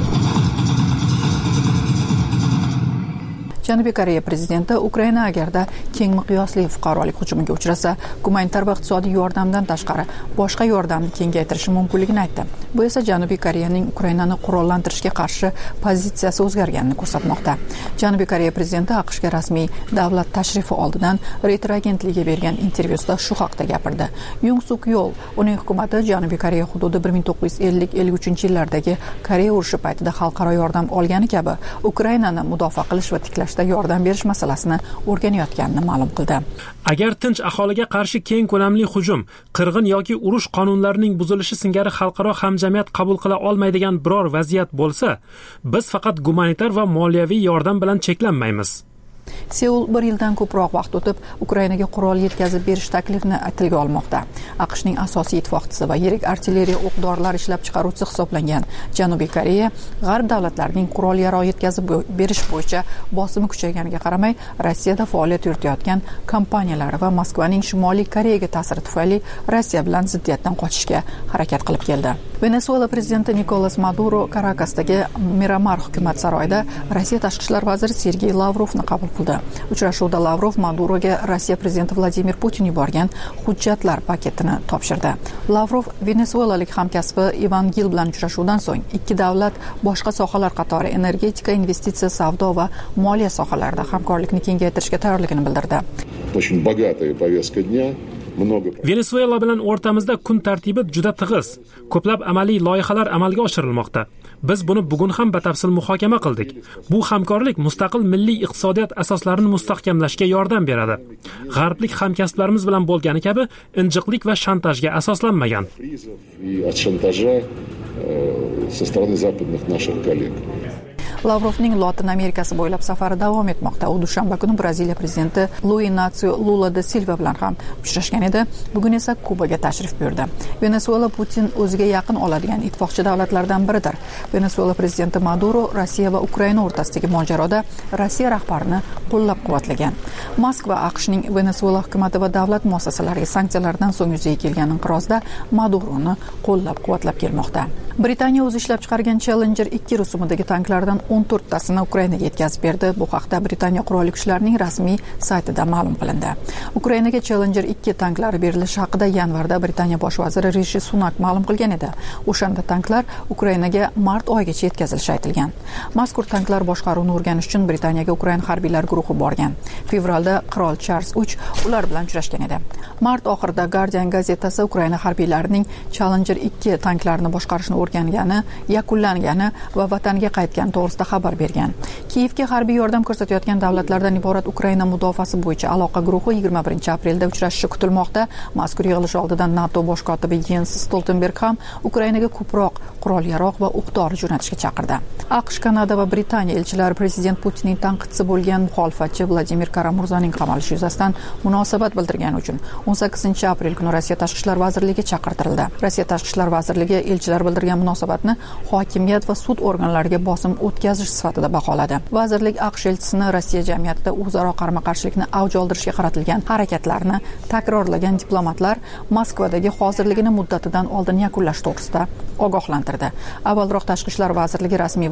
Janubiy Koreya prezidenti Ukraina agarda keng miqyosli fuqarolik hujumiga uchrasa, gumanitar va iqtisodiy yordamdan tashqari boshqa yordamni kengaytirishi mumkinligini aytdi. Bu esa Janubiy Koreyaning Ukrainani qurollantirishga qarshi pozitsiyasi o'zgarganini ko'rsatmoqda. Janubiy Koreya prezidenti AQShga rasmiy davlat tashrifi oldidan Reuters agentligiga bergan intervyusida shu haqda gapirdi. Yung Suk Yeol, uning hukumati Janubiy Koreya hududi 1950-53-yillardagi Koreya urushi paytida xalqaro yordam olgani kabi Ukrainani mudofaa qilish va tiklashda yordam berish masalasini o'rganayotganini ma'lum qildi. Agar tinch aholiga qarshi keng ko'lamli hujum, qirg'in yoki urush qonunlarining buzilishi singari xalqaro hamjamiyat qabul qila olmaydigan biror vaziyat bo'lsa, biz faqat gumanitar va moliyaviy yordam bilan cheklanmaymiz. Seul 1 yildan ko'proq vaqt o'tib Ukrainaga qurol yetkazib berish taklifini tilga olmoqda. AQShning asosiy ittifoqchisi va yirik artilleriya o'q-dorilar ishlab chiqaruvchisi hisoblangan Janubiy Koreya G'arb davlatlarining qurol-yarog' yetkazib berish bo'yicha bosimi kuchayganiga qaramay, Rossiyada faoliyat yuritayotgan kompaniyalar va Moskvaning Shimoliy Koreyaga ta'siri tufayli Rossiya bilan ziddiyatdan qochishga harakat qilib keldi. Venesuela prezidenti Nikolas Maduro Karakasdagi Miramar hukumat saroyida Rossiya tashqi ishlar vaziri Sergey Lavrovni qabul qildi. Uchrashuvda Lavrov Maduroga Rossiya prezidenti Vladimir Putin yuborgan hujjatlar paketini topshirdi. Lavrov venesuelalik hamkasbi Ivan Gil bilan uchrashuvdan so'ng ikki davlat boshqa sohalar qatori energetika, investitsiya, savdo va moliya sohalarida hamkorlikni kengaytirishga tayyorligini bildirdi. Очень богатая повестка дня. Venesuela bilan o'rtamizda kun tartibi juda tig'iz. Ko'plab amaliy loyihalar amalga oshirilmoqda. Biz buni bugun ham batafsil muhokama qildik. Bu hamkorlik mustaqil milliy iqtisodiyot asoslarini mustahkamlashga yordam beradi. G'arblik hamkasblarimiz bilan bo'lgani kabi injiqlik va shantajga asoslanmagan. Lavrovning Lotin Amerikasi bo'ylab safari davom etmoqda. U dushanba kuni Braziliya prezidenti Luiz Inácio Lula da Silva bilan ham uchrashgan edi. Bugun esa Kubaga tashrif buyurdi. Venesuela Putin o'ziga yaqin oladigan ittifoqchi davlatlardan biridir. Venesuela prezidenti Maduro Rossiya va Ukraina o'rtasidagi mojaroda Rossiya rahbarini qo'llab-quvvatlagan. Moskva AQShning Venesuela hukumati va davlat muassasalariga sanksiyalardan so'ng yuzaga kelgan inqirozda Maduroni qo'llab-quvvatlab kelmoqda. Britaniya o'zi ishlab chiqargan Challenger 2 rusumidagi tanklardan 14 tasini Ukrainaga yetkazib berdi. Bu haqda Britaniya qurolli kuchlarining rasmiy saytida ma'lum qilindi. Ukrainaga Challenger 2 tanklari berilishi haqida yanvarda Britaniya bosh vaziri Rishi Sunak ma'lum qilgan edi. O'shanda tanklar Ukrainaga mart oyigacha yetkazilishi aytilgan. Mazkur tanklar boshqaruvni o'rganish uchun Britaniyaga Ukraina harbiylar guruhi borgan. Fevralda qirol Charles 3 ular bilan uchrashgan edi. Mart oxirida Guardian gazetasi Ukraina harbiylarining Challenger 2 tanklarini boshqarishni o'rgangani, yakunlangani va vataniga qaytgani to'g'risida xabar bergan. Kiyevga harbiy yordam ko'rsatayotgan davlatlardan iborat Ukraina mudofaasi bo'yicha aloqa guruhi 21-aprelda uchrashishi kutilmoqda. Mazkur yig'ilish oldidan NATO bosh kotibi Jens Stoltenberg ham Ukrainaga ko'proq qurol-yarog' va o'q-dori jo'natishga chaqirdi. AQSh, Kanada va Britaniya elchilari prezident Putinning tanqidchisi bo'lgan muxolifatchi Vladimir Karamurzaning qamalishi yuzasidan munosabat bildirgani uchun 18-aprel kuni Rossiya tashqi ishlar vazirligiga chaqirtirildi. Rossiya tashqi ishlar vazirligi elchilar bildirgan munosabatni hokimiyat va sud organlariga bosim o'tkazish sifatida baholadi. Vazirlik AQSh elchisini Rossiya jamiyatida o'zaro qarama-qarshilikni avj oldirishga qaratilgan harakatlarni takrorlagan diplomatlar Moskvadagi hozirligini muddatidan oldin yakunlash to'g'risida ogohlantirdi. Avvalroq Tashqi ishlar vazirligi rasmiy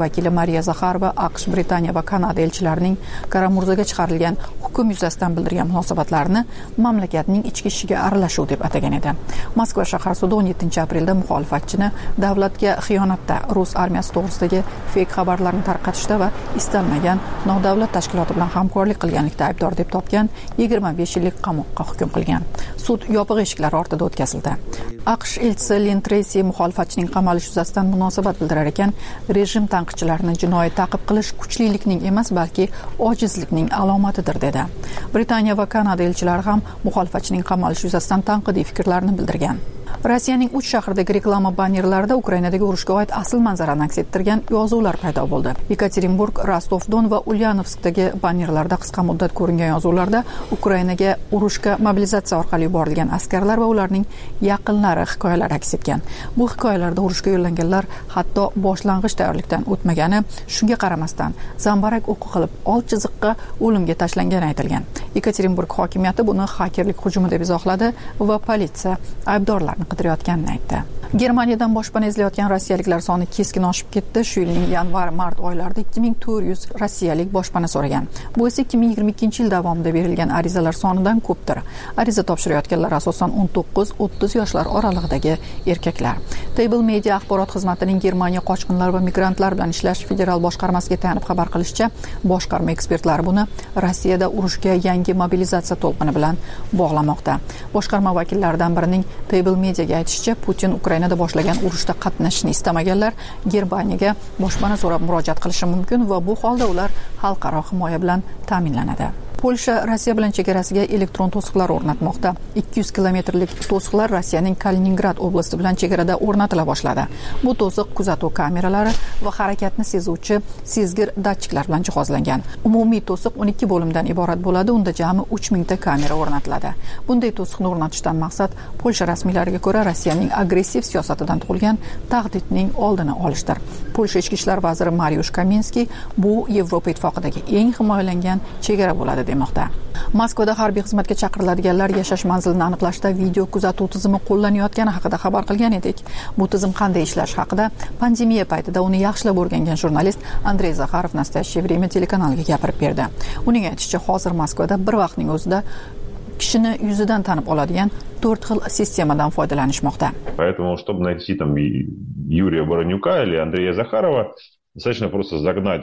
vakili Mariya Zaxarova AQSh, Britaniya va Kanada elchilarining Qaramurzaga chiqarilgan hukm yuzasidan bildirgan munosabatlarini mamlakatning ichki ishiga aralashuv deb atagan edi. Moskva shahar sudi 17 aprelda muxolifatchini davlatga xiyonatda, rus armiyasi to'g'risidagi fake xabarlarni tarqatishda va istalmagan nodavlat tashkiloti bilan hamkorlik qilganlikda aybdor deb topgan 25 yillik qamoqqa hukm qilgan. Sud yopiq eshiklar ortida o'tkazildi. AQSh elchisi Lin Treysi muxolifatchining qamalish yuzasidan munosabat bildirar ekan, rejim tanqidchilarini jinoiy ta'qib qilish kuchlilikning emas, balki ojizlikning alomatidir dedi. Britaniya va Kanada elchilari ham muxolifatchining qamalish yuzasidan tanqidiy fikrlarini bildirgan. Rossiyaning 3 shahridagi reklama bannerlarida Ukrainadagi urushga oid asl manzarani aks ettirgan yozuvlar paydo bo'ldi. Yekaterinburg, Rostov-Don va Ulyanovskdagi bannerlarda qisqa muddat ko'ringan yozuvlarda Ukrainaga urushga mobilizatsiya orqali yuborilgan askarlar va ularning yaqinlari hikoyalari aks etgan. Bu hikoyalarda urushga yo'llanganlar hatto boshlang'ich tayyorlikdan o'tmagani, shunga qaramasdan zambarak o'qi qilib old chiziqqa o'limga tashlangani aytilgan. Yekaterinburg hokimiyati buni xakerlik hujumi deb izohladi va politsiya aybdorlarni qidirayotganini aytdi. Germaniyadan boshpana izlayotgan rossiyaliklar soni keskin oshib ketdi. Shu yilning yanvar-mart oylarida 2400 rossiyalik boshpana so'ragan. Bu esa 2022 yil davomida berilgan arizalar sonidan ko'pdir. Ariza topshirayotganlar asosan 19-30 yoshlar oralig'idagi erkaklar. Table Media axborot xizmatining Germaniya qochqinlar va migrantlar bilan ishlash federal boshqarmasiga tayanib xabar qilishicha, boshqarma ekspertlari buni Rossiyada urushga yangi mobilizatsiya to'lqini bilan bog'lamoqda. Boshqarma vakillaridan birining Table Mediaga aytishicha, Putin Ukrainada boshlagan urushda qatnashishni istamaganlar Germaniyaga boshpana so'rab murojaat qilishi mumkin va bu holda ular xalqaro himoya bilan ta'minlanadi. Polsha Rossiya bilan chegarasiga elektron to'siqlar o'rnatmoqda. 200 kilometrlik to'siqlar Rossiyaning Kaliningrad oblasti bilan chegarada o'rnatila boshladi. Bu to'siq kuzatuv kameralari va harakatni sezuvchi sezgir datchiklar bilan jihozlangan. Umumiy to'siq 12 bo'limdan iborat bo'ladi. Unda jami 3000 ta kamera o'rnatiladi. Bunday to'siqni o'rnatishdan maqsad Polsha rasmiylariga ko'ra Rossiyaning agressiv siyosatidan tug'ilgan tahdidning oldini olishdir. Polsha ichki ishlar vaziri Mariusz Kaminski bu Yevropa ittifoqidagi eng himoyalangan chegara bo'ladi demoqda. Moskvada harbiy xizmatga chaqiriladiganlar yashash manzilini aniqlashda video kuzatuv tizimi qo'llanayotgani haqida xabar qilgan edik. Bu tizim qanday ishlashi haqida pandemiya paytida uni yaxshilab o'rgangan jurnalist Andrey Zakharov Nastoящее время telekanaliga gapirib berdi. Uning aytishicha, hozir Moskvada bir vaqtning o'zida kishini yuzidan tanib oladigan 4 xil sistemadan foydalanishmoqda. Поэтому, чтобы найти там Юрия Баранюка или Андрея Захарова, достаточно просто загнать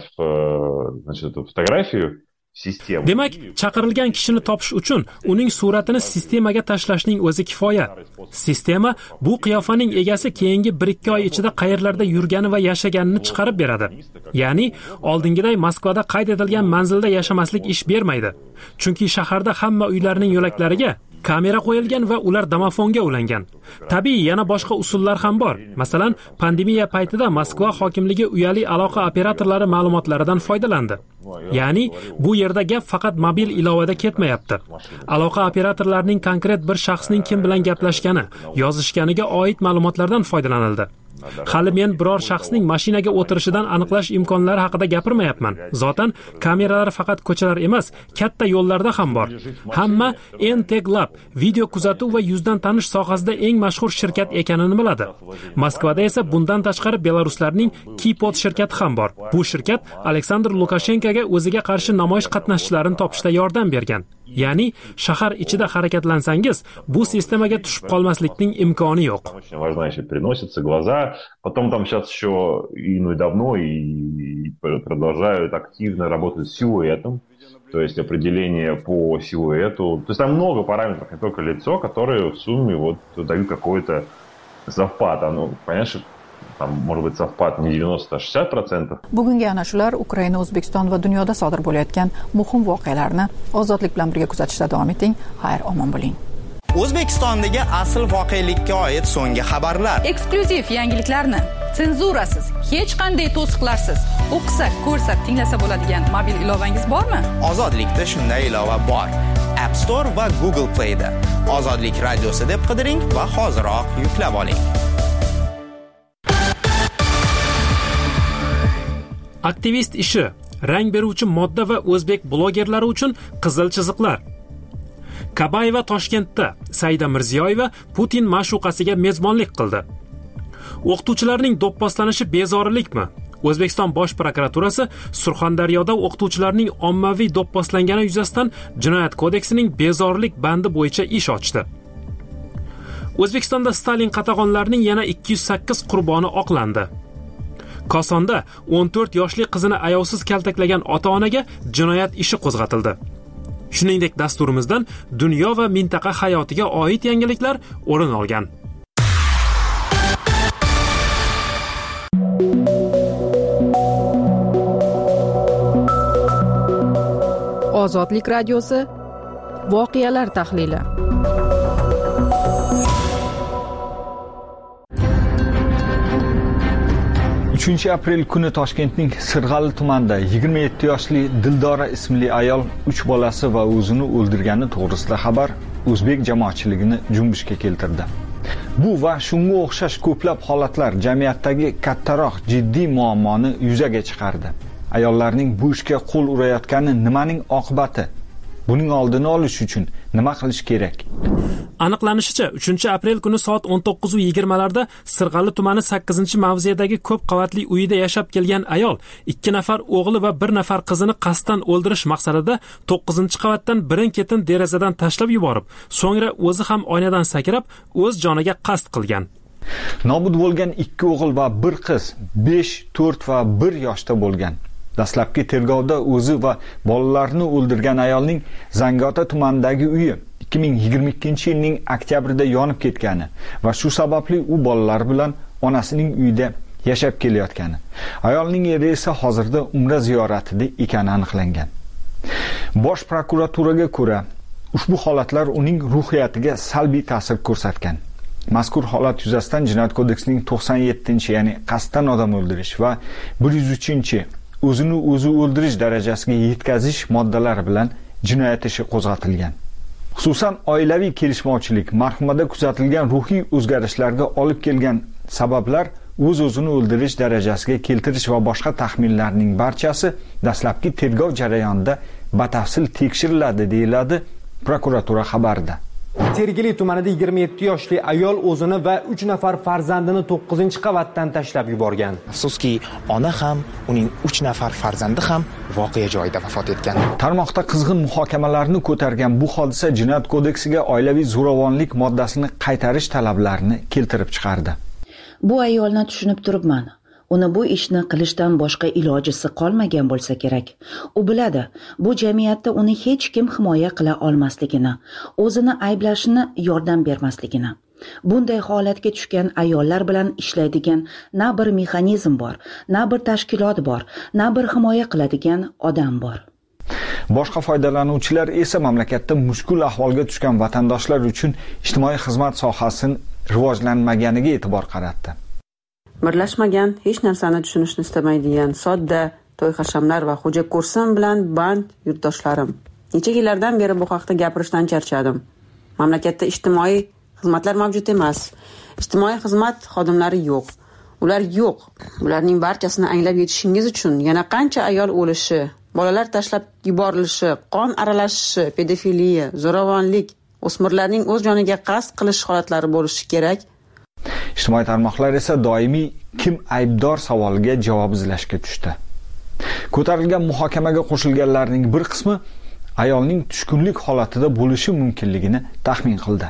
в фотографию. Demak, chaqirilgan kishini topish uchun uning suratini sistemaga tashlashning o'zi kifoya. Sistema bu qiyofaning egasi keyingi 1-2 oy ichida qayerlarda yurgani va yashaganini chiqarib beradi. Ya'ni, oldingiday Moskvada qayd etilgan manzilda yashamaslik ish bermaydi. Chunki shaharda hamma uylarning yo'laklariga kamera qo'yilgan va ular domofonga ulangan. Tabiiy, yana boshqa usullar ham bor. Masalan, pandemiya paytida Moskva hokimligi uyali aloqa operatorlari ma'lumotlaridan foydalandi. Ya'ni, bu yerda gap faqat mobil ilovada ketmayapti. Aloqa operatorlarining konkret bir shaxsning kim bilan gaplashgani, yozishganiga oid ma'lumotlardan foydalanildi. Hali men biror shaxsning mashinaga o'tirishidan aniqlash imkonlari haqida gapirmayapman. Zotan, kameralar faqat ko'chalar emas, katta yo'llarda ham bor. Hamma N-Tag video kuzatuv va yuzdan tanish sohasida eng mashhur shirkat ekanini biladi. Moskvada esa bundan tashqari belaruslarning Keypod shirkati ham bor. Bu shirkat Aleksandr Lukashenkoga o'ziga qarshi namoyish qatnashchilarini topishda yordam bergan. Ya'ni, shahar ichida harakatlansangiz, bu sistemaga tushib qolmaslikning imkoni yo'q. Потом там сейчас еще и давно и продолжают активно работать с силуэтом, то есть определение по силуэту. То есть там много параметров, не только лицо, которые в сумме вот дают какой-то совпад. Понятно, что там может быть совпад не 90, а 60%. Bugungi ana shular Ukraina, O'zbekiston va dunyoda sodir bo'layotgan muhim voqealarni ozodlik bilan birga kuzatishda davom eting. Xayr, omon bo'ling. O'zbekistondagi asl voqelikka oid so'nggi xabarlar. Eksklyuziv yangiliklarni senzurasiz, hech qanday to'siqlarsiz o'qisa, ko'rsa, tinglasa bo'ladigan mobil ilovangiz bormi? Ozodlikda shunday ilova bor. App Store va Google Play da. Ozodlik radiosi deb qidiring va hoziroq yuklab oling. Aktivist ishi, rang beruvchi modda va o'zbek blogerlari uchun qizil chiziqlar. Kabayeva Toshkentda Saida Mirziyoyeva Putin ma'shuqasiga mezbonlik qildi. O'qituvchilarning do'pposlanishi bezorilikmi? O'zbekiston bosh prokuraturasi Surxondaryoda o'qituvchilarning ommaviy do'pposlangani yuzasidan Jinoyat kodeksining bezorilik bandi bo'yicha ish ochdi. O'zbekistonda Stalin qatag'onlarining yana 208 qurboni oqlandi. Kosonda 14 yoshli qizini ayovsiz kaltaklagan ota-onaga jinoyat ishi qo'zg'atildi. Shuningdek, dasturimizdan dunyo va mintaqa hayotiga oid yangiliklar o'rin olgan. Ozodlik radiosi voqealar tahlili. Aprel kuni Toshkentning Sirg'ali tumanida 27 yoshli Dildora ismli ayol 3 bolasi va o'zini o'ldirgani to'g'risida xabar o'zbek jamoatchiligini junbishga keltirdi. Bu va shunga o'xshash ko'plab holatlar jamiyatdagi kattaroq jiddiy muammoni yuzaga chiqardi. Ayollarning bu ishga qo'l urayotgani nimaning oqibati? Buning oldini olish uchun nima qilish kerak? Aniqlanishicha, 3-aprel kuni soat 19:20larda Sirg'ali tumani 8-mavzedagi ko'p qavatli uyida yashab kelgan ayol 2 nafar o'g'li va 1 nafar qizini qasddan o'ldirish maqsadida 9-qavatdan birin-ketin derazadan tashlab yuborib, so'ngra o'zi ham oynadan sakrab, o'z joniga qasd qilgan. Nobud bo'lgan 2 o'g'il va 1 qiz 5, 4 va 1 yoshda bo'lgan. Dastlabki tergovda o'zi va bolalarini o'ldirgan ayolning Zangiota tumanidagi uyi 2022-yilning oktyabrida yonib ketgani va shu sababli u bolalar bilan onasining uyida yashab kelayotgani. Ayolning eri esa hozirda umra ziyoratida ekani aniqlangan. Bosh prokuraturaga ko'ra, ushbu holatlar uning ruhiyatiga salbiy ta'sir ko'rsatgan. Mazkur holat yuzasidan Jinoyat kodeksining 97, ya'ni qasddan odam o'ldirish va 103 o'zini o'zi o'ldirish darajasiga yetkazish moddalari bilan jinoyat ishi qo'zg'atilgan. Xususan, oilaviy kelishmovchilik, marhumada kuzatilgan ruhiy o'zgarishlarga olib kelgan sabablar, o'zini o'ldirish darajasiga keltirish va boshqa taxminlarning barchasi dastlabki tergov jarayonida batafsil tekshiriladi, deyiladi prokuratura xabarida. Sergeli tumanida 27 yoshli ayol o'zini va 3 nafar farzandini 9-qavatdan tashlab yuborgan. Afsuski, ona ham, uning 3 nafar farzandi ham voqea joyida vafot etgan. Tarmoqda qizg'in muhokamalarni ko'targan bu hodisa Jinoyat kodeksiga oilaviy zo'ravonlik moddasini qaytarish talablarini keltirib chiqardi. Bu ayolni tushunib turibman. Uni bu ishni qilishdan boshqa ilojisi qolmagan bo'lsa kerak. U biladi, bu jamiyatda uni hech kim himoya qila olmasligini, o'zini ayblashini, yordam bermasligini. Bunday holatga tushgan ayollar bilan ishlaydigan na bir mexanizm bor, na bir tashkilot bor, na bir himoya qiladigan odam bor. Boshqa foydalanuvchilar esa mamlakatda mushkul ahvolga tushgan vatandoshlar uchun ijtimoiy xizmat sohasining rivojlanmaganiga e'tibor qaratdi. Birlashmagan, hech narsani tushunishni istamaydigan, sodda to'y-hashamlar va xo'ja ko'rsin bilan band yurtdoshlarim. Necha yillardan beri bu haqda gapirishdan charchadim. Mamlakatda ijtimoiy xizmatlar mavjud emas. Ijtimoiy xizmat xodimlari yo'q. Ular yo'q. Ularning barchasini anglab yetishingiz uchun yana qancha ayol o'lishi, bolalar tashlab yuborilishi, qon aralashishi, pedofiliya, zo'ravonlik, o'smirlarning o'z joniga qasd qilish holatlari bo'lishi kerak. Ijtimoiy tarmoqlar esa doimiy kim aybdor savoliga javob izlashga tushdi. Ko'tarilgan muhokamaga qo'shilganlarning bir qismi ayolning tushkunlik holatida bo'lishi mumkinligini taxmin qildi.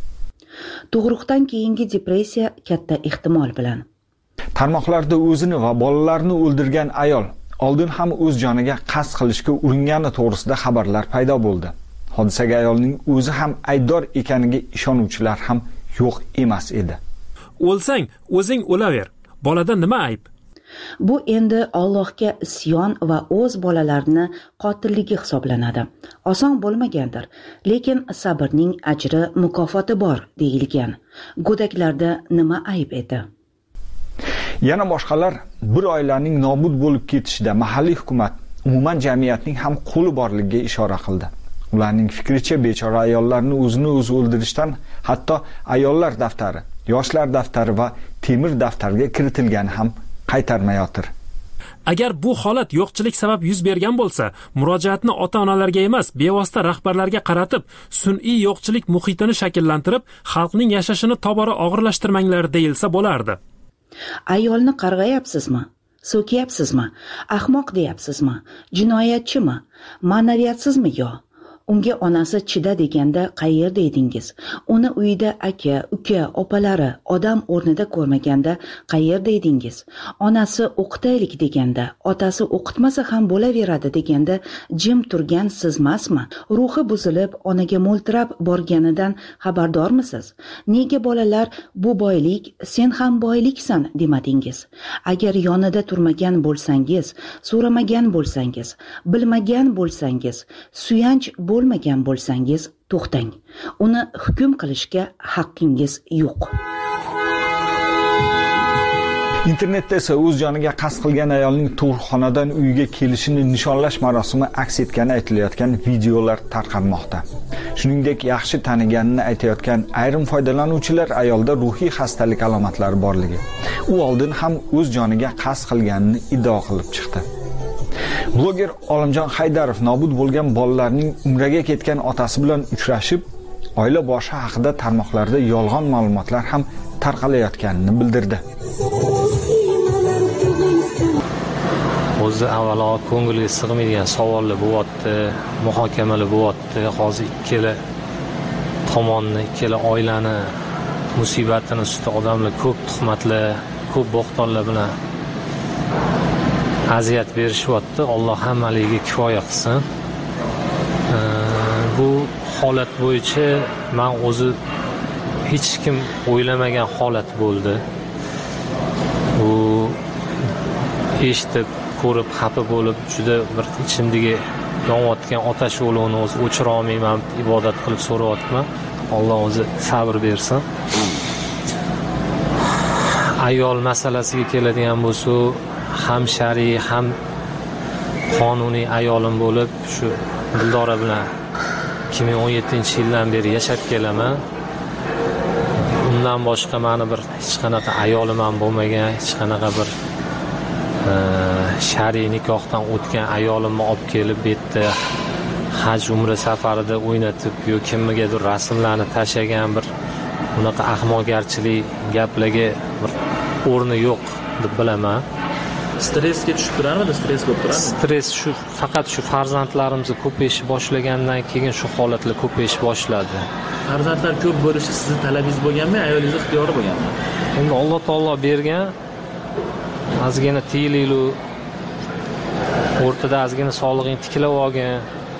Tug'ruqdan keyingi depressiya katta ehtimol bilan. Tarmoqlarda o'zini va bolalarini o'ldirgan ayol oldin ham o'z joniga qasd qilishga uringani to'g'risida xabarlar paydo bo'ldi. Hodisaga ayolning o'zi ham aybdor ekaniga ishonuvchilar ham yo'q emas edi. O'lsang, o'zing o'laver. Bolada nima ayb? Bu endi Allohga isyon va o'z bolalarini qotilligi hisoblanadi. Oson bo'lmagandir, lekin sabrning ajri, mukofoti bor deyilgan. Go'daklarda nima ayb edi? Yana boshqalar bir oilaning nobud bo'lib ketishida mahalliy hukumat, umuman jamiyatning ham qo'li borligiga ishora qildi. Ularning fikricha, bechora ayollarni o'zini o'zi o'ldirishdan hatto ayollar daftari, yoshlar daftari va temir daftarga kiritilgani ham qaytarmayotir. Agar bu holat yo'qchilik sabab yuz bergan bo'lsa, murojaatni ota-onalarga emas, bevosita rahbarlarga qaratib, sun'iy yo'qchilik muhitini shakllantirib, xalqning yashashini tobora og'irlashtirmanglar deyilsa bo'lardi. Ayolni qarg'ayapsizmi? so'kyapsizmi, ahmoq deyapsizmi, jinoyatchimi, ma'naviyatsizmi yo? Unga onasi chida deganda qayerda edingiz? Uni uyida aka, uka, opalari odam o'rnida ko'rmaganda qayerda edingiz? Onasi o'qitaylik deganda, otasi o'qitmasa ham bo'laveradi deganda jim turgan sizmasmi? Ruhi buzilib, onaga mo'ltirab borganidan xabardormisiz? Nega bolalar bu boylik, sen ham boyliksan demadingiz? Agar yonida turmagan bo'lsangiz, so'ramagan bo'lsangiz, bilmagan bo'lsangiz, suyanch bo'lmagan bo'lsangiz, to'xtang. Uni hukm qilishga haqqingiz yo'q. Internetda esa o'z joniga qasd qilgan ayolning tug'ruqxonadan uyiga kelishini nishonlash marosimi aks etgani aytilayotgan videolar tarqalmoqda. Shuningdek, yaxshi taniganini aytayotgan ayrim foydalanuvchilar ayolda ruhiy xastalik alomatlari borligi, u oldin ham o'z joniga qasd qilganini iddao qilib chiqdi. Bloger Olimjon Haydarov nobud bo'lgan bolalarning umraga ketgan otasi bilan uchrashib, oila boshi haqida tarmoqlarda yolg'on ma'lumotlar ham tarqalayotganini bildirdi. O'zi avvalo ko'ngilga sig'maydigan savollar bo'lyapti, muhokamalar bo'lyapti. Hozir ikkala tomonni, ikkala oilani musibatini ustida odamlar ko'p tuhmatlar, ko'p bo'xtonlar bilan aziyat berishyapti. Alloh hammaligiga kifoya qilsin. Bu holat bo'yicha men o'zi hech kim o'ylamagan holat bo'ldi. Bu eshitib, ko'rib, xafa bo'lib, juda bir ichimdagi yonayotgan otash yo'lovini o'zi o'chira olmayman, ibodat qilib so'rayapman. Alloh o'zi sabr bersin. Ayol masalasiga keladigan bo'lsa, ham shariy ham qonuniy ayolim bo'lib, shu Dildora bilan 2017-yildan beri yashab kelaman. Undan boshqa meni bir hech qanaqa ayolim ham bo'lmagan, hech qanaqa bir shariy nikohdan o'tgan ayolimni olib kelib bu yerda haj umra safarida o'ynatib yoki kimgadir rasmlarni tashagan bir unaqa ahmoqgarchilik gaplarga bir o'rni yo'q deb bilaman. Stressga tushib turarmidi? Stress bo'lib turarmi? Stress shu faqat shu farzandlarimiz ko'payishni boshlagandan keyin shu holatlar ko'payish boshladi. Farzandlar ko'p bo'lishi sizning talabingiz bo'lganmi, ayolingiz ixtiyori bo'lganmi? Endi Alloh taolo bergan. Ozgina tiyililu o'rtada ozgina sog'lig'ing tiklab olgan.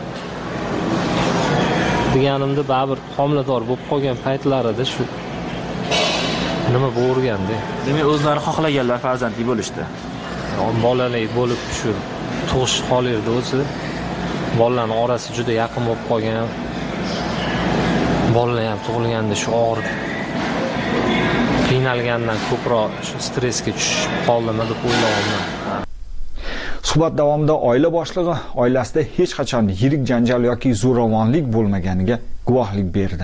Deganimda baribir homilador bo'lib qolgan paytlarida shu nima bo'lganda. Demak, o'zlari xohlaganlar farzandli bo'lishdi. Bolalik bo'lib shu tug'ish holatida o'zi bolalarning orasi juda yaqin bo'lib qolgan. Bolalar ham tug'ilganda shu og'ir qiynalgandan ko'proq shu stressga tushib qoldimi deb o'ylayman. Suhbat davomida oila boshlig'i oilasida hech qachon yirik janjal yoki zo'ravonlik bo'lmaganiga guvohlik berdi.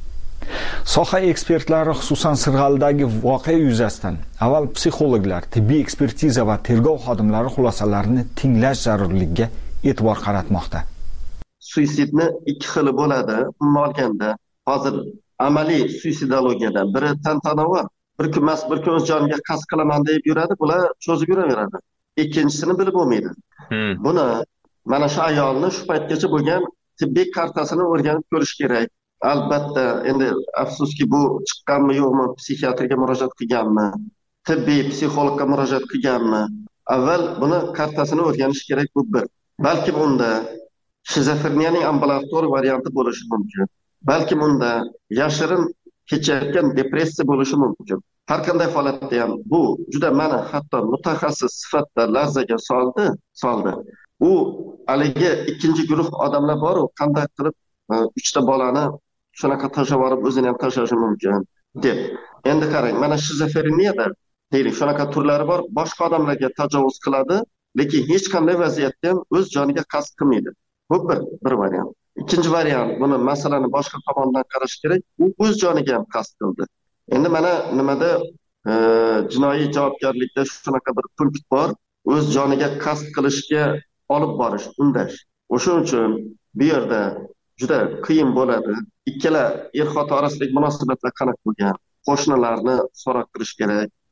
Soha ekspertlari xususan Sirg'alidagi voqea yuzasidan avval psixologlar, tibbiy ekspertiza va tergov xodimlari xulosalarini tinglash zarurligiga e'tibor qaratmoqda. Suitsidni ikki xili bo'ladi. Umuman olganda, hozir amaliy suitsidologiyadan biri tantanavor, bir kun emas, bir kun o'z joniga qasd qilaman deb yuradi, bular cho'zib yuraveradi. Ikkinchisini bilib bo'lmaydi. Buni mana shu ayolni shu paytgacha bo'lgan tibbiy kartasini o'rganib ko'rish kerak. Albatta, endi afsuski bu chiqqanmi yo'qmi, psixiatrga murojaat qilganmi, tibbiy psixologga murojaat qilganmi, avval buni kartasini o'rganish kerak. Bu bir. Balkim unda shizofreniyaning ambulator varianti bo'lishi mumkin. Balkim unda yashirin kechayotgan depressiya bo'lishi mumkin. Har qanday holatda ham bu juda meni hatto mutaxassis sifatida larzaga soldi. U haligi ikkinchi guruh odamlar bor-ku, qanday qilib 3 ta bolani shunaqa tashlab yuborib o'zini ham tashlashi mumkin deb. Endi qarang, mana shizofreniyada deylik, shunaqa turlari bor, boshqa odamlarga tajovuz qiladi, lekin hech qanday vaziyatda ham o'z joniga qasd qilmaydi. Bu bir variant. Ikkinchi variant, buni masalani boshqa tomondan qarash kerak. U o'z joniga ham qasd qildi. Endi mana nimada jinoiy javobgarlikda shunaqa bir punkt bor, o'z joniga qasd qilishga olib borish, undash. O'shuning uchun bu yerda juda qiyin bo'ladi. Ikkala er-xotin orasidagi munosabatlar qanaqa bo'lgan? Qo'shnilarni so'roq qilish kerak.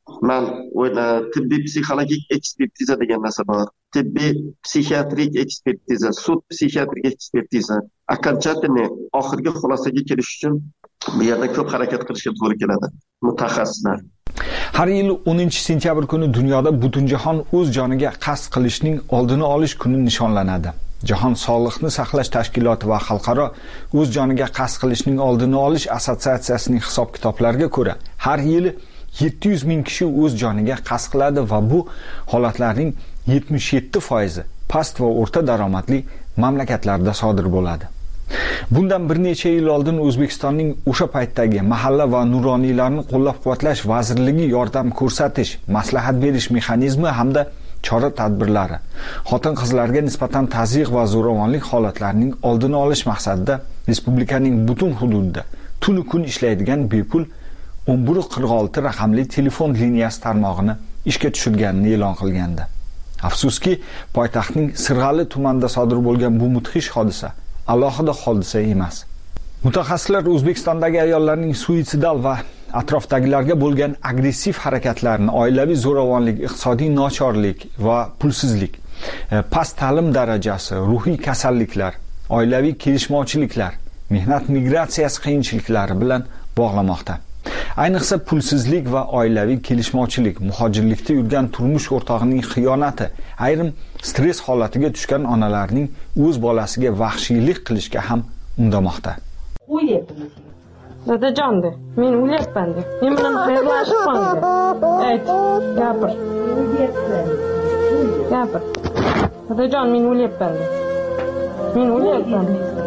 man tibbiy psixologik ekspertiza degan narsa bor. Tibbiy psixiatrik ekspertiza, sud psixiatrik ekspertiza. Окончательный oxirgi xulosaga kelish uchun bu yerda ko'p harakat qilishga to'g'ri keladi mutaxassislar. Har yil 10-sentyabr kuni dunyoda butunjahon o'z joniga qasd qilishning oldini olish kuni nishonlanadi. Jahon Sog'liqni saqlash tashkiloti va xalqaro o'z joniga qasd qilishning oldini olish assotsiatsiyasining hisob-kitoblariga ko'ra, har yili 700 ming kishi o'z joniga qasd qiladi va bu holatlarning 77% past va o'rta daromadli mamlakatlarda sodir bo'ladi. Bundan bir necha yil oldin O'zbekistonning o'sha paytdagi mahalla va nuroniylarni qo'llab-quvvatlash vazirligi yordam ko'rsatish, maslahat berish mexanizmi hamda chora-tadbirlari xotin-qizlarga nisbatan tazyiq va zo'ravonlik holatlarining oldini olish maqsadida respublikaning butun hududida tunu kun ishlaydigan bepul 1146 raqamli telefon liniyasi tarmog'ini ishga tushirganini e'lon qilgandi. Afsuski, poytaxtning Sirg'ali tumanida sodir bo'lgan bu mudhish hodisa alohida hodisa emas. Mutaxassislar O'zbekistondagi ayollarning suitsidal va atrofdagilarga bo'lgan agressiv harakatlarini, oilaviy zo'ravonlik, iqtisodiy nochorlik va pulsizlik, past ta'lim darajasi, ruhiy kasalliklar, oilaviy kelishmovchiliklar, mehnat migratsiyasi qiyinchiliklari bilan bog'lamoqda. Ayniqsa pulsizlik va oilaviy kelishmovchilik, muhojirlikda yurgan turmush o'rtog'ining xiyonati, ayrim stress holatiga tushgan onalarning o'z bolasiga vahshiylik qilishga ham undamoqda. Dadajonde, men o'lyapman deb. Men bilan xayrlashibman. Ayt, gapir. Gapir. Dadajon, men o'lyapman deb. Men o'lyapman.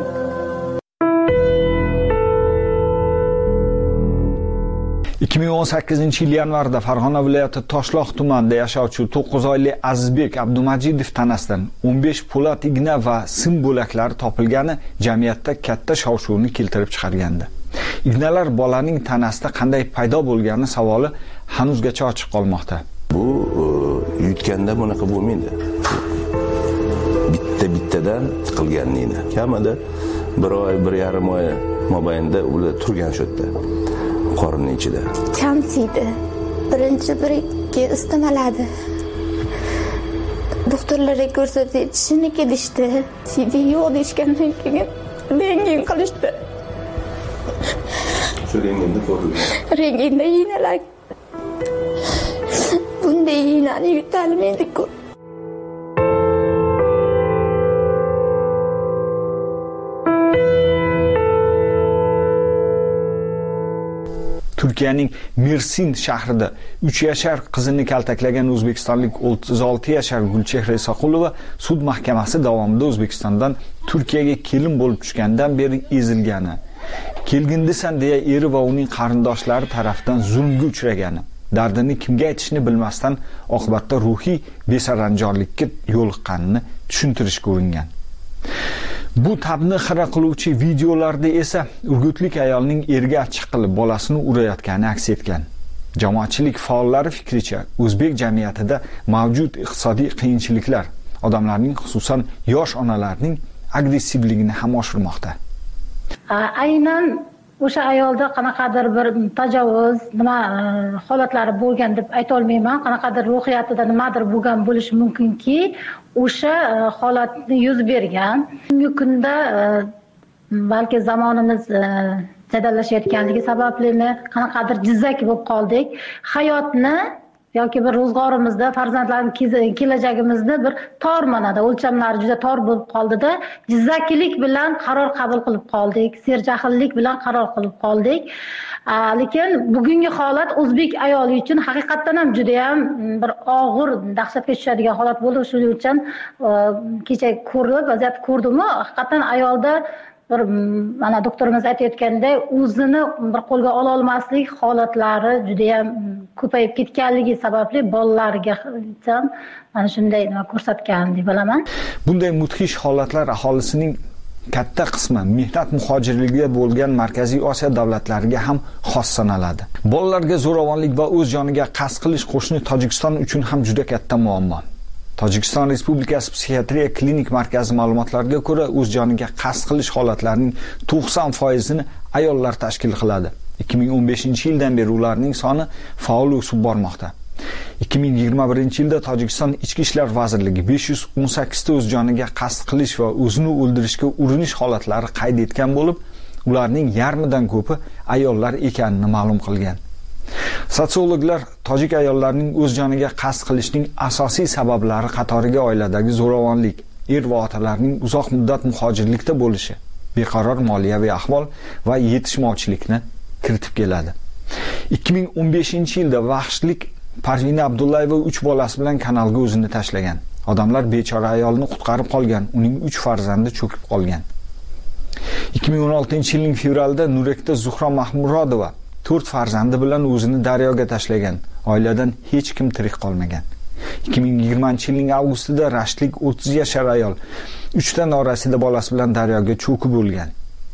2018 yil yanvarda Farg'ona viloyati Toshloq tumanida yashovchi 9 oyli Azizbek Abdumajidov tanasidan 15 po'lat igna va sim bo'laklari topilgani jamiyatda katta shov-shuvni keltirib chiqargandi. Ignalar bolaning tanasida qanday paydo bo'lgani savoli hanuzgacha ochiq qolmoqda. Bu yutganda bunaqa bo'lmaydi. Bittadan tiqilgan igna. Kamida 1 oy, 1,5 oy mobaynida ular turgan shu yerda. Qorning ichida. Chamsiydi. Birinchi istamaladi. Doktorlarga ko'rsatib, shiniki dishdi. CD yo'q deshgandan keyin rentgen qilishdi. Shu rentgenda ko'rilgan. Rentgenda ignalar. Bunday ignani yutalmaydi-ku. Turkiyaning Mersin shahrida 3 yashar qizini kaltaklagan o'zbekistonlik 36 yashar Gulchehra Isoqulova sud mahkamasi davomida O'zbekistondan Turkiyaga kelin bo'lib tushgandan beri ezilgani, kelgindisan deya eri va uning qarindoshlari tarafdan zulmga uchragani, dardini kimga aytishni bilmasdan oqibatda ruhiy besaranjorlikka yo'liqqanini tushuntirishga uringan. Bu tabni xira qiluvchi videolarda esa urgutlik ayolning eriga achchiq qilib bolasini urayotgani aks etgan. Jamoatchilik faollari fikricha, o'zbek jamiyatida mavjud iqtisodiy qiyinchiliklar odamlarning, xususan yosh onalarning agressivligini ham oshirmoqda. Aynan o'sha ayolda qanaqadir bir tajovuz, nima holatlari bo'lgan deb ayta olmayman. Qanaqadir ruhiyatida nimadir bo'lgan bo'lishi mumkinki, o'sha holatni yuz bergan. Bugungi kunda balki zamonimiz jadallashayotganligi sabablimi, qanaqadir jizzak bo'lib qoldik. Hayotni yoki bir ro'zg'orimizda farzandlarimiz kelajagimizni bir tor manada o'lchamlari juda tor bo'lib qoldida, jizzakilik bilan qaror qabul qilib qoldik, serjahllik bilan qaror qilib qoldik. Lekin bugungi holat o'zbek ayoli uchun haqiqatan ham juda ham bir og'ir, dahshatga tushadigan holat bo'ldi. Shuning uchun kecha vaziyat ko'rdim-ku, haqiqatan ayolda bir mana doktorimiz aytayotganday o'zini bir qo'lga ola olmaslik holatlari juda ham ko'payib ketganligi sababli bolalarga ham mana shunday ko'rsatgan deb bilaman. Bunday mudhish holatlar aholisining katta qismi mehnat muhojirligiga bo'lgan Markaziy Osiyo davlatlariga ham xos sanaladi. Bolalarga zo'ravonlik va o'z joniga qasd qilish qo'shni Tojikiston uchun ham juda katta muammo. Tojikiston Respublikasi psixiatriya klinik markazi ma'lumotlariga ko'ra, o'z joniga qasd qilish holatlarining 90%ni ayollar tashkil qiladi. 2015-yildan beri ularning soni faol o'sib bormoqda. 2021-yilda Tojikiston Ichki ishlar vazirligi 518 ta o'z joniga qasd qilish va o'zini o'ldirishga urinish holatlari qayd etgan bo'lib, ularning yarmidan ko'pi ayollar ekanini ma'lum qilgan. Sotsiologlar tojik ayollarining o'z joniga qasd qilishining asosiy sabablari qatoriga oiladagi zo'ravonlik, er va otalarning uzoq muddat muhojirlikda bo'lishi, beqaror moliyaviy ahvol va yetishmovchilikni kiritib keladi. 2015-yilda vahshlik Parvina Abdullayeva 3 bolasi bilan kanalga o'zini tashlagan. Odamlar bechora ayolni qutqarib qolgan, uning 3 farzandi cho'kib qolgan. 2016-yilning fevralida Nurekda Zuhro Mahmurodova 4 farzandi bilan o'zini daryoga tashlagan. Oiladan hech kim tirik qolmagan. 2020-yilning avgustida Rashtlik 30 yashar ayol 3 ta norasida bolasi bilan daryoga cho'kib o'lgan.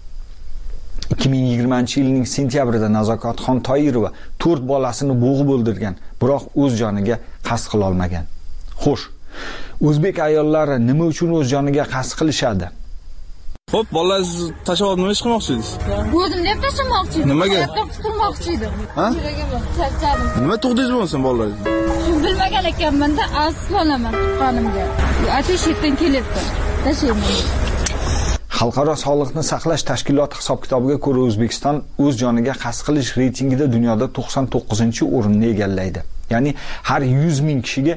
2020-yilning sentyabrida Nazokatxon Toyirova 4 bolasini bo'g'ib o'ldirgan, biroq o'z joniga qasd qila olmagan. Xo'sh, o'zbek ayollari nima uchun o'z joniga qasd qilishadi? Xo'p, bolalaringizni tashlab nima ish qilmoqchi edingiz? O'zim deb tashlamoqchi edim. Nimaga? Qutulmoqchi edim. Ha? Charchadim. Nima tug'dingiz bo'lsin bolalaringizni? Bilmagan ekanman-da, afsuslanaman tuqqanimga. Atesh yerdan kelyapti. Tashlayman. Xalqaro sog'liqni saqlash tashkiloti hisob-kitobiga ko'ra O'zbekiston o'z joniga qasd qilish reytingida dunyoda 99-o'rinni egallaydi. Ya'ni har 100 ming kishiga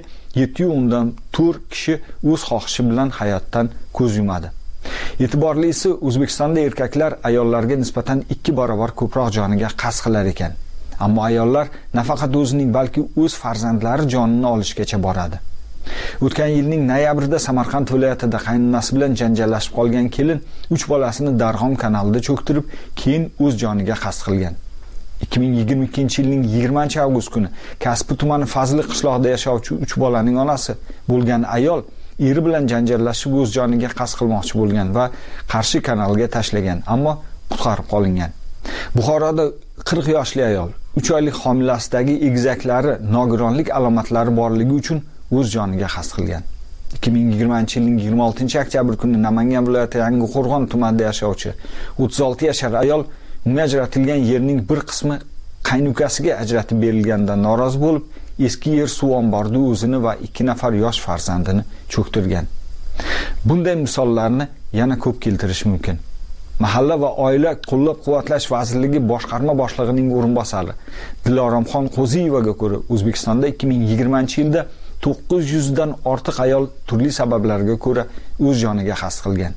7.4 kishi o'z xohishi bilan hayotdan ko'z yumadi. E'tiborlisi, O'zbekistonda erkaklar ayollarga nisbatan 2 barobar ko'proq joniga qasd qilar ekan. Ammo ayollar nafaqat o'zining, balki o'z farzandlari jonini olishgacha boradi. O'tgan yilning noyabrida Samarqand viloyatida qaynonasi bilan janjallashib qolgan kelin 3 bolasini Darg'om kanalida cho'ktirib, keyin o'z joniga qasd qilgan. 2022-yilning 20-avgust kuni Kasbi tumani Fazli qishlog'ida yashovchi 3 bolaning onasi bo'lgan ayol eri bilan janjallashib o'z joniga qasd qilmoqchi bo'lgan va Qarshi kanalga tashlagan, ammo qutqarib qolingan. Buxoroda 40 yoshli ayol 3 oylik homilasidagi egizaklari nogironlik alomatlari borligi uchun o'z joniga qasd qilgan. 2020-yilning 26-oktyabr kuni Namangan viloyati Yangiqo'rg'on tumanida yashovchi 36 yashar ayol unga ajratilgan yerning bir qismi qaynukasiga ajratib berilganidan norozi bo'lib, eski yer suv omborida o'zini va 2 nafar yosh farzandini cho'ktirgan. Bunday misollarni yana ko'p keltirish mumkin. Mahalla va oila qo'llab-quvvatlash vazirligi boshqarma boshlig'ining o'rinbosari Diloromxon Qo'ziyevaga ko'ra, O'zbekistonda 2020-yilda 900 dan ortiq ayol turli sabablarga ko'ra o'z joniga qasd qilgan.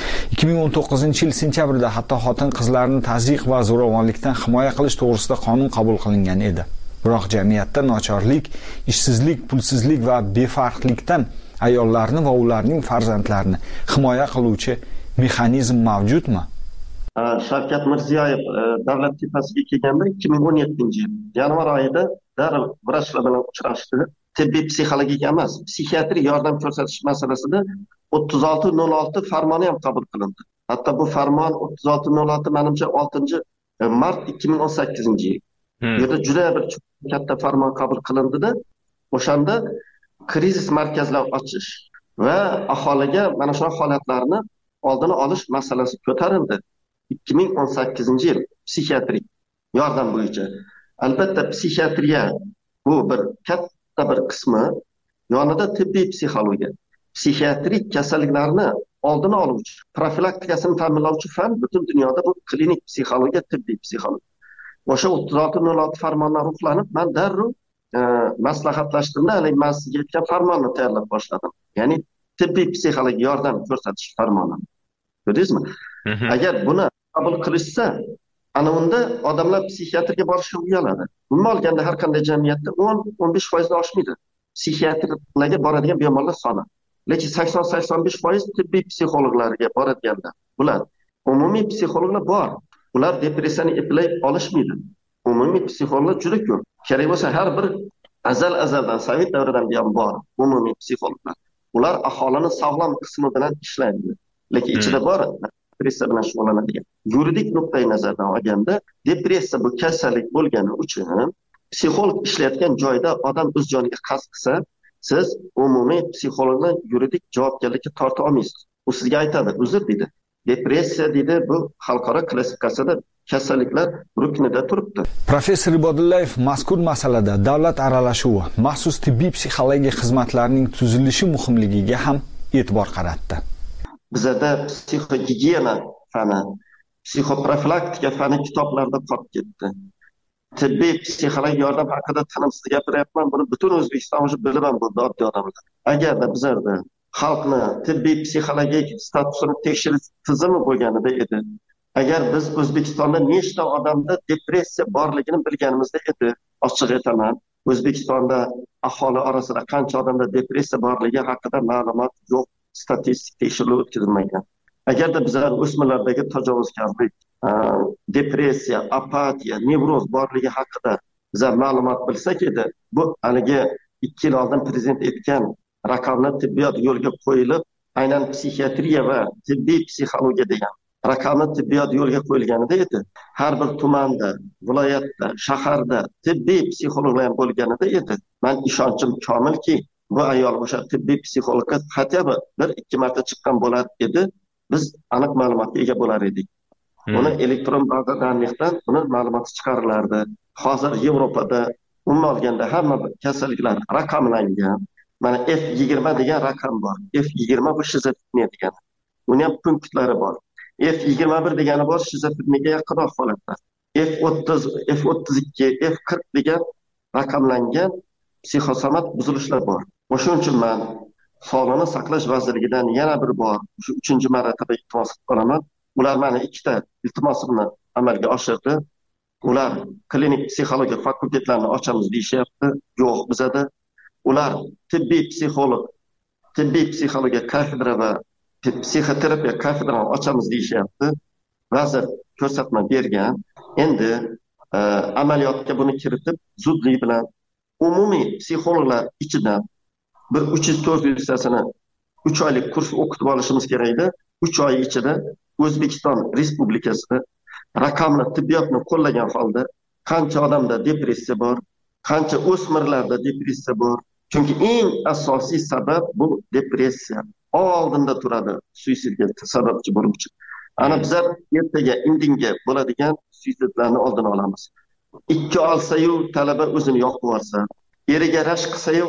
2019-yil sentyabrda hatto xotin-qizlarni tazyiq va zo'ravonlikdan himoya qilish to'g'risida qonun qabul qilingan edi. Biroq jamiyatda nochorlik, ishsizlik, pulsizlik va befarqlikdan ayollarni va ularning farzandlarini himoya qiluvchi mexanizm mavjudmi? Shavkat Mirziyoyev davlat tepasiga kelganda 2017-yil yanvar oyida darrov vrachlar bilan uchrashdi. Tibbiy psixologik emas, psixiatrik yordam ko'rsatish masalasida 3606 farmoni ham qabul qilindi. Hatto bu farmon 3606 menimcha 6-mart 2018-yil. Bu yerda juda bir katta farmon qabul qilindida, o'shanda krizis markazlar ochish va aholiga mana shu holatlarni oldini olish masalasi ko'tarildi. 2018-yil psixiatrik yordam bo'yicha. Albatta psixiatriya bu bir katta bir qismi, yonida tibbiy psixologiya. Psixiatrik kasalliklarni oldini oluvchi, profilaktikasini ta'minlovchi fan butun dunyoda bu klinik psixologiya, tibbiy psixologiya. O'sha 3606 farmonlar ruhlanib, men darrov maslahatlashtimda, men sizga aytgan farmonni tayyorlab boshladim. Ya'ni tibbiy psixologik yordam ko'rsatish farmoni. Ko'rdingizmi? Agar buni qabul qilishsa, ana unda odamlar psixiatrga borishga uyaladi. Umuman olganda har qanday jamiyatda 10-15% oshmaydi psixiatrlarga boradigan bemorlar soni. Lekin 80-85% tibbiy psixologlarga boradiganlar. Bular umumiy psixologlar bor. Ular depressiyani eplay olishmaydi. Umumiy psixologlar juda ko'p. Kerak bo'lsa har bir azaldan, Sovet davridan buyon bor umumiy psixologlar. Ular aholini sog'lom qismi bilan ishlaydi. Lekin ichida bor depressiya bilan shug'ullanadigan. Yuridik nuqtai nazardan olganda, depressiya bu kasallik bo'lgani uchun psixolog ishlayotgan joyda odam o'z joniga qasd qilsa, siz umumiy psixologni yuridik javobgarlikka torta olmaysiz. U sizga aytadi, uzr deydi. Depressiya deydi, bu xalqaro klassifikatsiyada kasalliklar ruknida turibdi. Professor Ibodullayev mazkur masalada davlat aralashuvi, maxsus tibbiy psixologiya xizmatlarining tuzilishi muhimligiga ham e'tibor qaratdi. Bizda psixogigiyena fani, psixoprofilaktika fani kitoblarda qolib ketdi. Tibbiy psixologik yordam haqida tinimsiz gapiryapman, buni butun O'zbekiston uchun bilaman bo'ldi oddiy odamlar. Agarda bizlarda xalqni tibbiy psixologik statusini tekshirish tizimi bo'lganida edi, agar biz O'zbekistonda nechta odamda depressiya borligini bilganimizda edi, ochiq aytaman, O'zbekistonda aholi orasida qancha odamda depressiya borligi haqida ma'lumot yo'q, statistik tekshiruv o'tkazilmagan. Agarda bizlar o'smirlardagi tajovuzkorlik, depressiya, apatiya, nevroz borligi haqida bizlar ma'lumot bilsak edi, bu haligi 2 yil oldin prezident aytgan raqamli tibbiyot yo'lga qo'yilib, aynan psixiatriya va tibbiy psixologiya degan raqamli tibbiyot yo'lga qo'yilganida edi. Har bir tumanda, viloyatda, shaharda tibbiy psixologlar ham bo'lganida edi. Men ishonchim komilki, bu ayol o'sha tibbiy psixologga hatto 1-2 marta chiqqan bo'lar edi, biz aniq ma'lumotga ega bo'lar edik. Uni elektron baza danliqdan uni ma'lumoti chiqarilardi. Hozir Yevropada umuman olganda hamma kasalliklar raqamlangan. Mana F20 degan raqam bor. F20 bu shizofreniya degani. Uni ham punktlari bor. F21 degani bor, shizofreniyaga yaqinroq holatlar. F30, F32, F40 degan raqamlangan psixosomat buzilishlar bor. O'shuning uchun men Sog'liqni saqlash vazirligidan yana bir bor shu 3-marotaba iltimos qilaman. Ular meni 2 ta iltimosimni amalga oshirdi. Ular klinik psixologiya fakultetlarini ochamiz deyishyapti. Yo'q, bizada ular tibbiy psixologiya kafedra va psixoterapiya kafedrani ochamiz deyishyapti. Vazir ko'rsatma bergan. Endi amaliyotga buni kiritib, zudlik bilan umumiy psixologlar ichidan bir 300-400 tasini 3 oylik kurs o'qitib olishimiz kerak edi. 3 oy ichida O'zbekiston Respublikasida raqamli tibbiyotni qo'llagan holda qancha odamda depressiya bor, qancha o'smirlarda depressiya bor. Chunki eng asosiy sabab bu depressiya. Oldinda turadi suitsidga sababchi bo'luvchi. Ana bizlar ertaga indinga bo'ladigan suitsidlarni oldini olamiz. 2 olsa-yu talaba o'zini yoqib yuborsa, eriga rashk qilsa-yu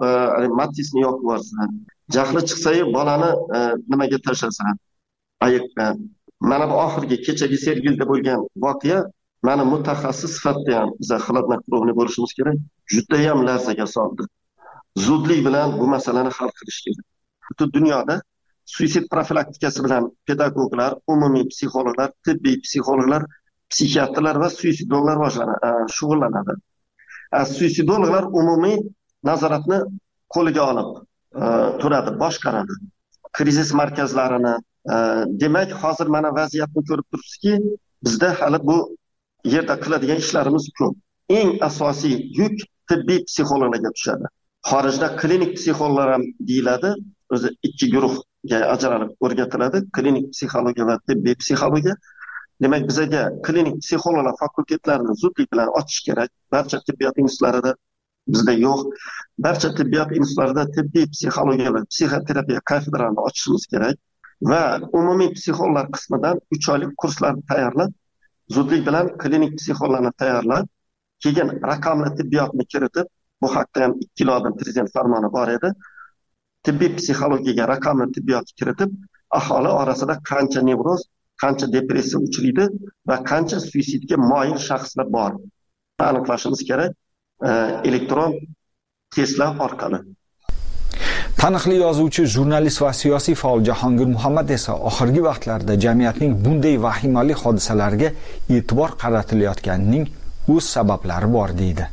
matisni yoqib yuborsa, jahli chiqsa-yu bolani nimaga tashlasa, ayiqqa. Mana bu oxirgi kechagi Sergelda bo'lgan voqea meni mutaxassis sifatida ham biz xilotnaqrovni bo'lishimiz kerak. Juda ham larzaga soldi. Zudlik bilan bu masalani hal qilish kerak. Butun dunyoda suitsid profilaktikasi bilan pedagoglar, umumiy psixologlar, tibbiy psixologlar, psixiatrlar va suitsidologlar shug'ullanadi. Suitsidologlar umumiy nazoratni qo'liga olib turadi, boshqaradi. Krizis markazlarini, demak, hozir mana vaziyatni ko'rib turibsizki, bizda hali bu yerda qiladigan ishlarimiz ko'p. Eng asosiy yuk tibbiy psixologlarga tushadi. Xorijda klinik psixologlar ham deyiladi, o'zi 2 guruhga ajralib o'rgatiladi, klinik psixologiya va tibbiy psixologiya. Demak, bizga klinik psixologlar fakultetlarini zudlik bilan ochish kerak. Barcha tibbiyot institutlarida bizda yo'q. Barcha tibbiyot institutlarida tibbiy psixologiya va psixoterapiya kafedralarini ochishimiz kerak va umumiy psixologlar qismidan 3 oylik kurslarni tayyorlab, zudlik bilan klinik psixologlarni tayyorlab, keyin raqamli tibbiyotni kiritib, bu haqda ham 2 yil oldin prezident farmoni bor edi. Tibbiy psixologiyaga raqamli tibbiyot kiritib, aholi orasida qancha nevroz, qancha depressiya uchraydi va qancha suitsidga moyil shaxslar bor aniqlashimiz kerak elektron testlar orqali. Taniqli yozuvchi, jurnalist va siyosiy faol Jahongir Muhammad esa oxirgi vaqtlarda jamiyatning bunday vahimali hodisalarga e'tibor qaratilayotganining o'z sabablari bor deydi.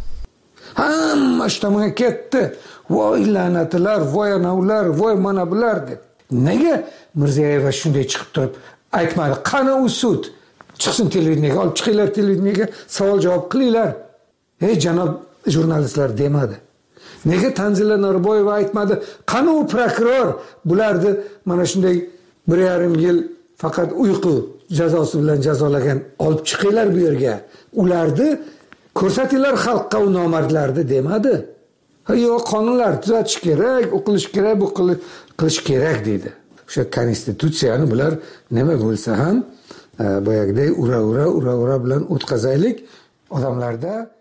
Hamma ishtamoga ketdi. Voy la'natlar, voy anavlar, voy mana bular deb. Nega Mirziyoyeva shunday chiqib turib aytmadi? Qani u sud? Chiqsin televideniyaga, olib chiqinglar televideniyaga, savol javob qilinglar. Ey janob jurnalistlar demadi. Nega Tanzila Norboyeva aytmadi? Qani u prokuror bularni mana shunday 1,5 yil faqat uyqu jazosi bilan jazolagan, olib chiqinglar bu yerga. Ularni ko'rsatinglar xalqqa u nomardlarni demadi. Yo'q, qonunlar tuzatish kerak, o'qilish kerak, bu qilish kerak deydi. O'sha konstitutsiyani bular nima bo'lsa ham boyagidek ura bilan o'tkazaylik. Odamlarda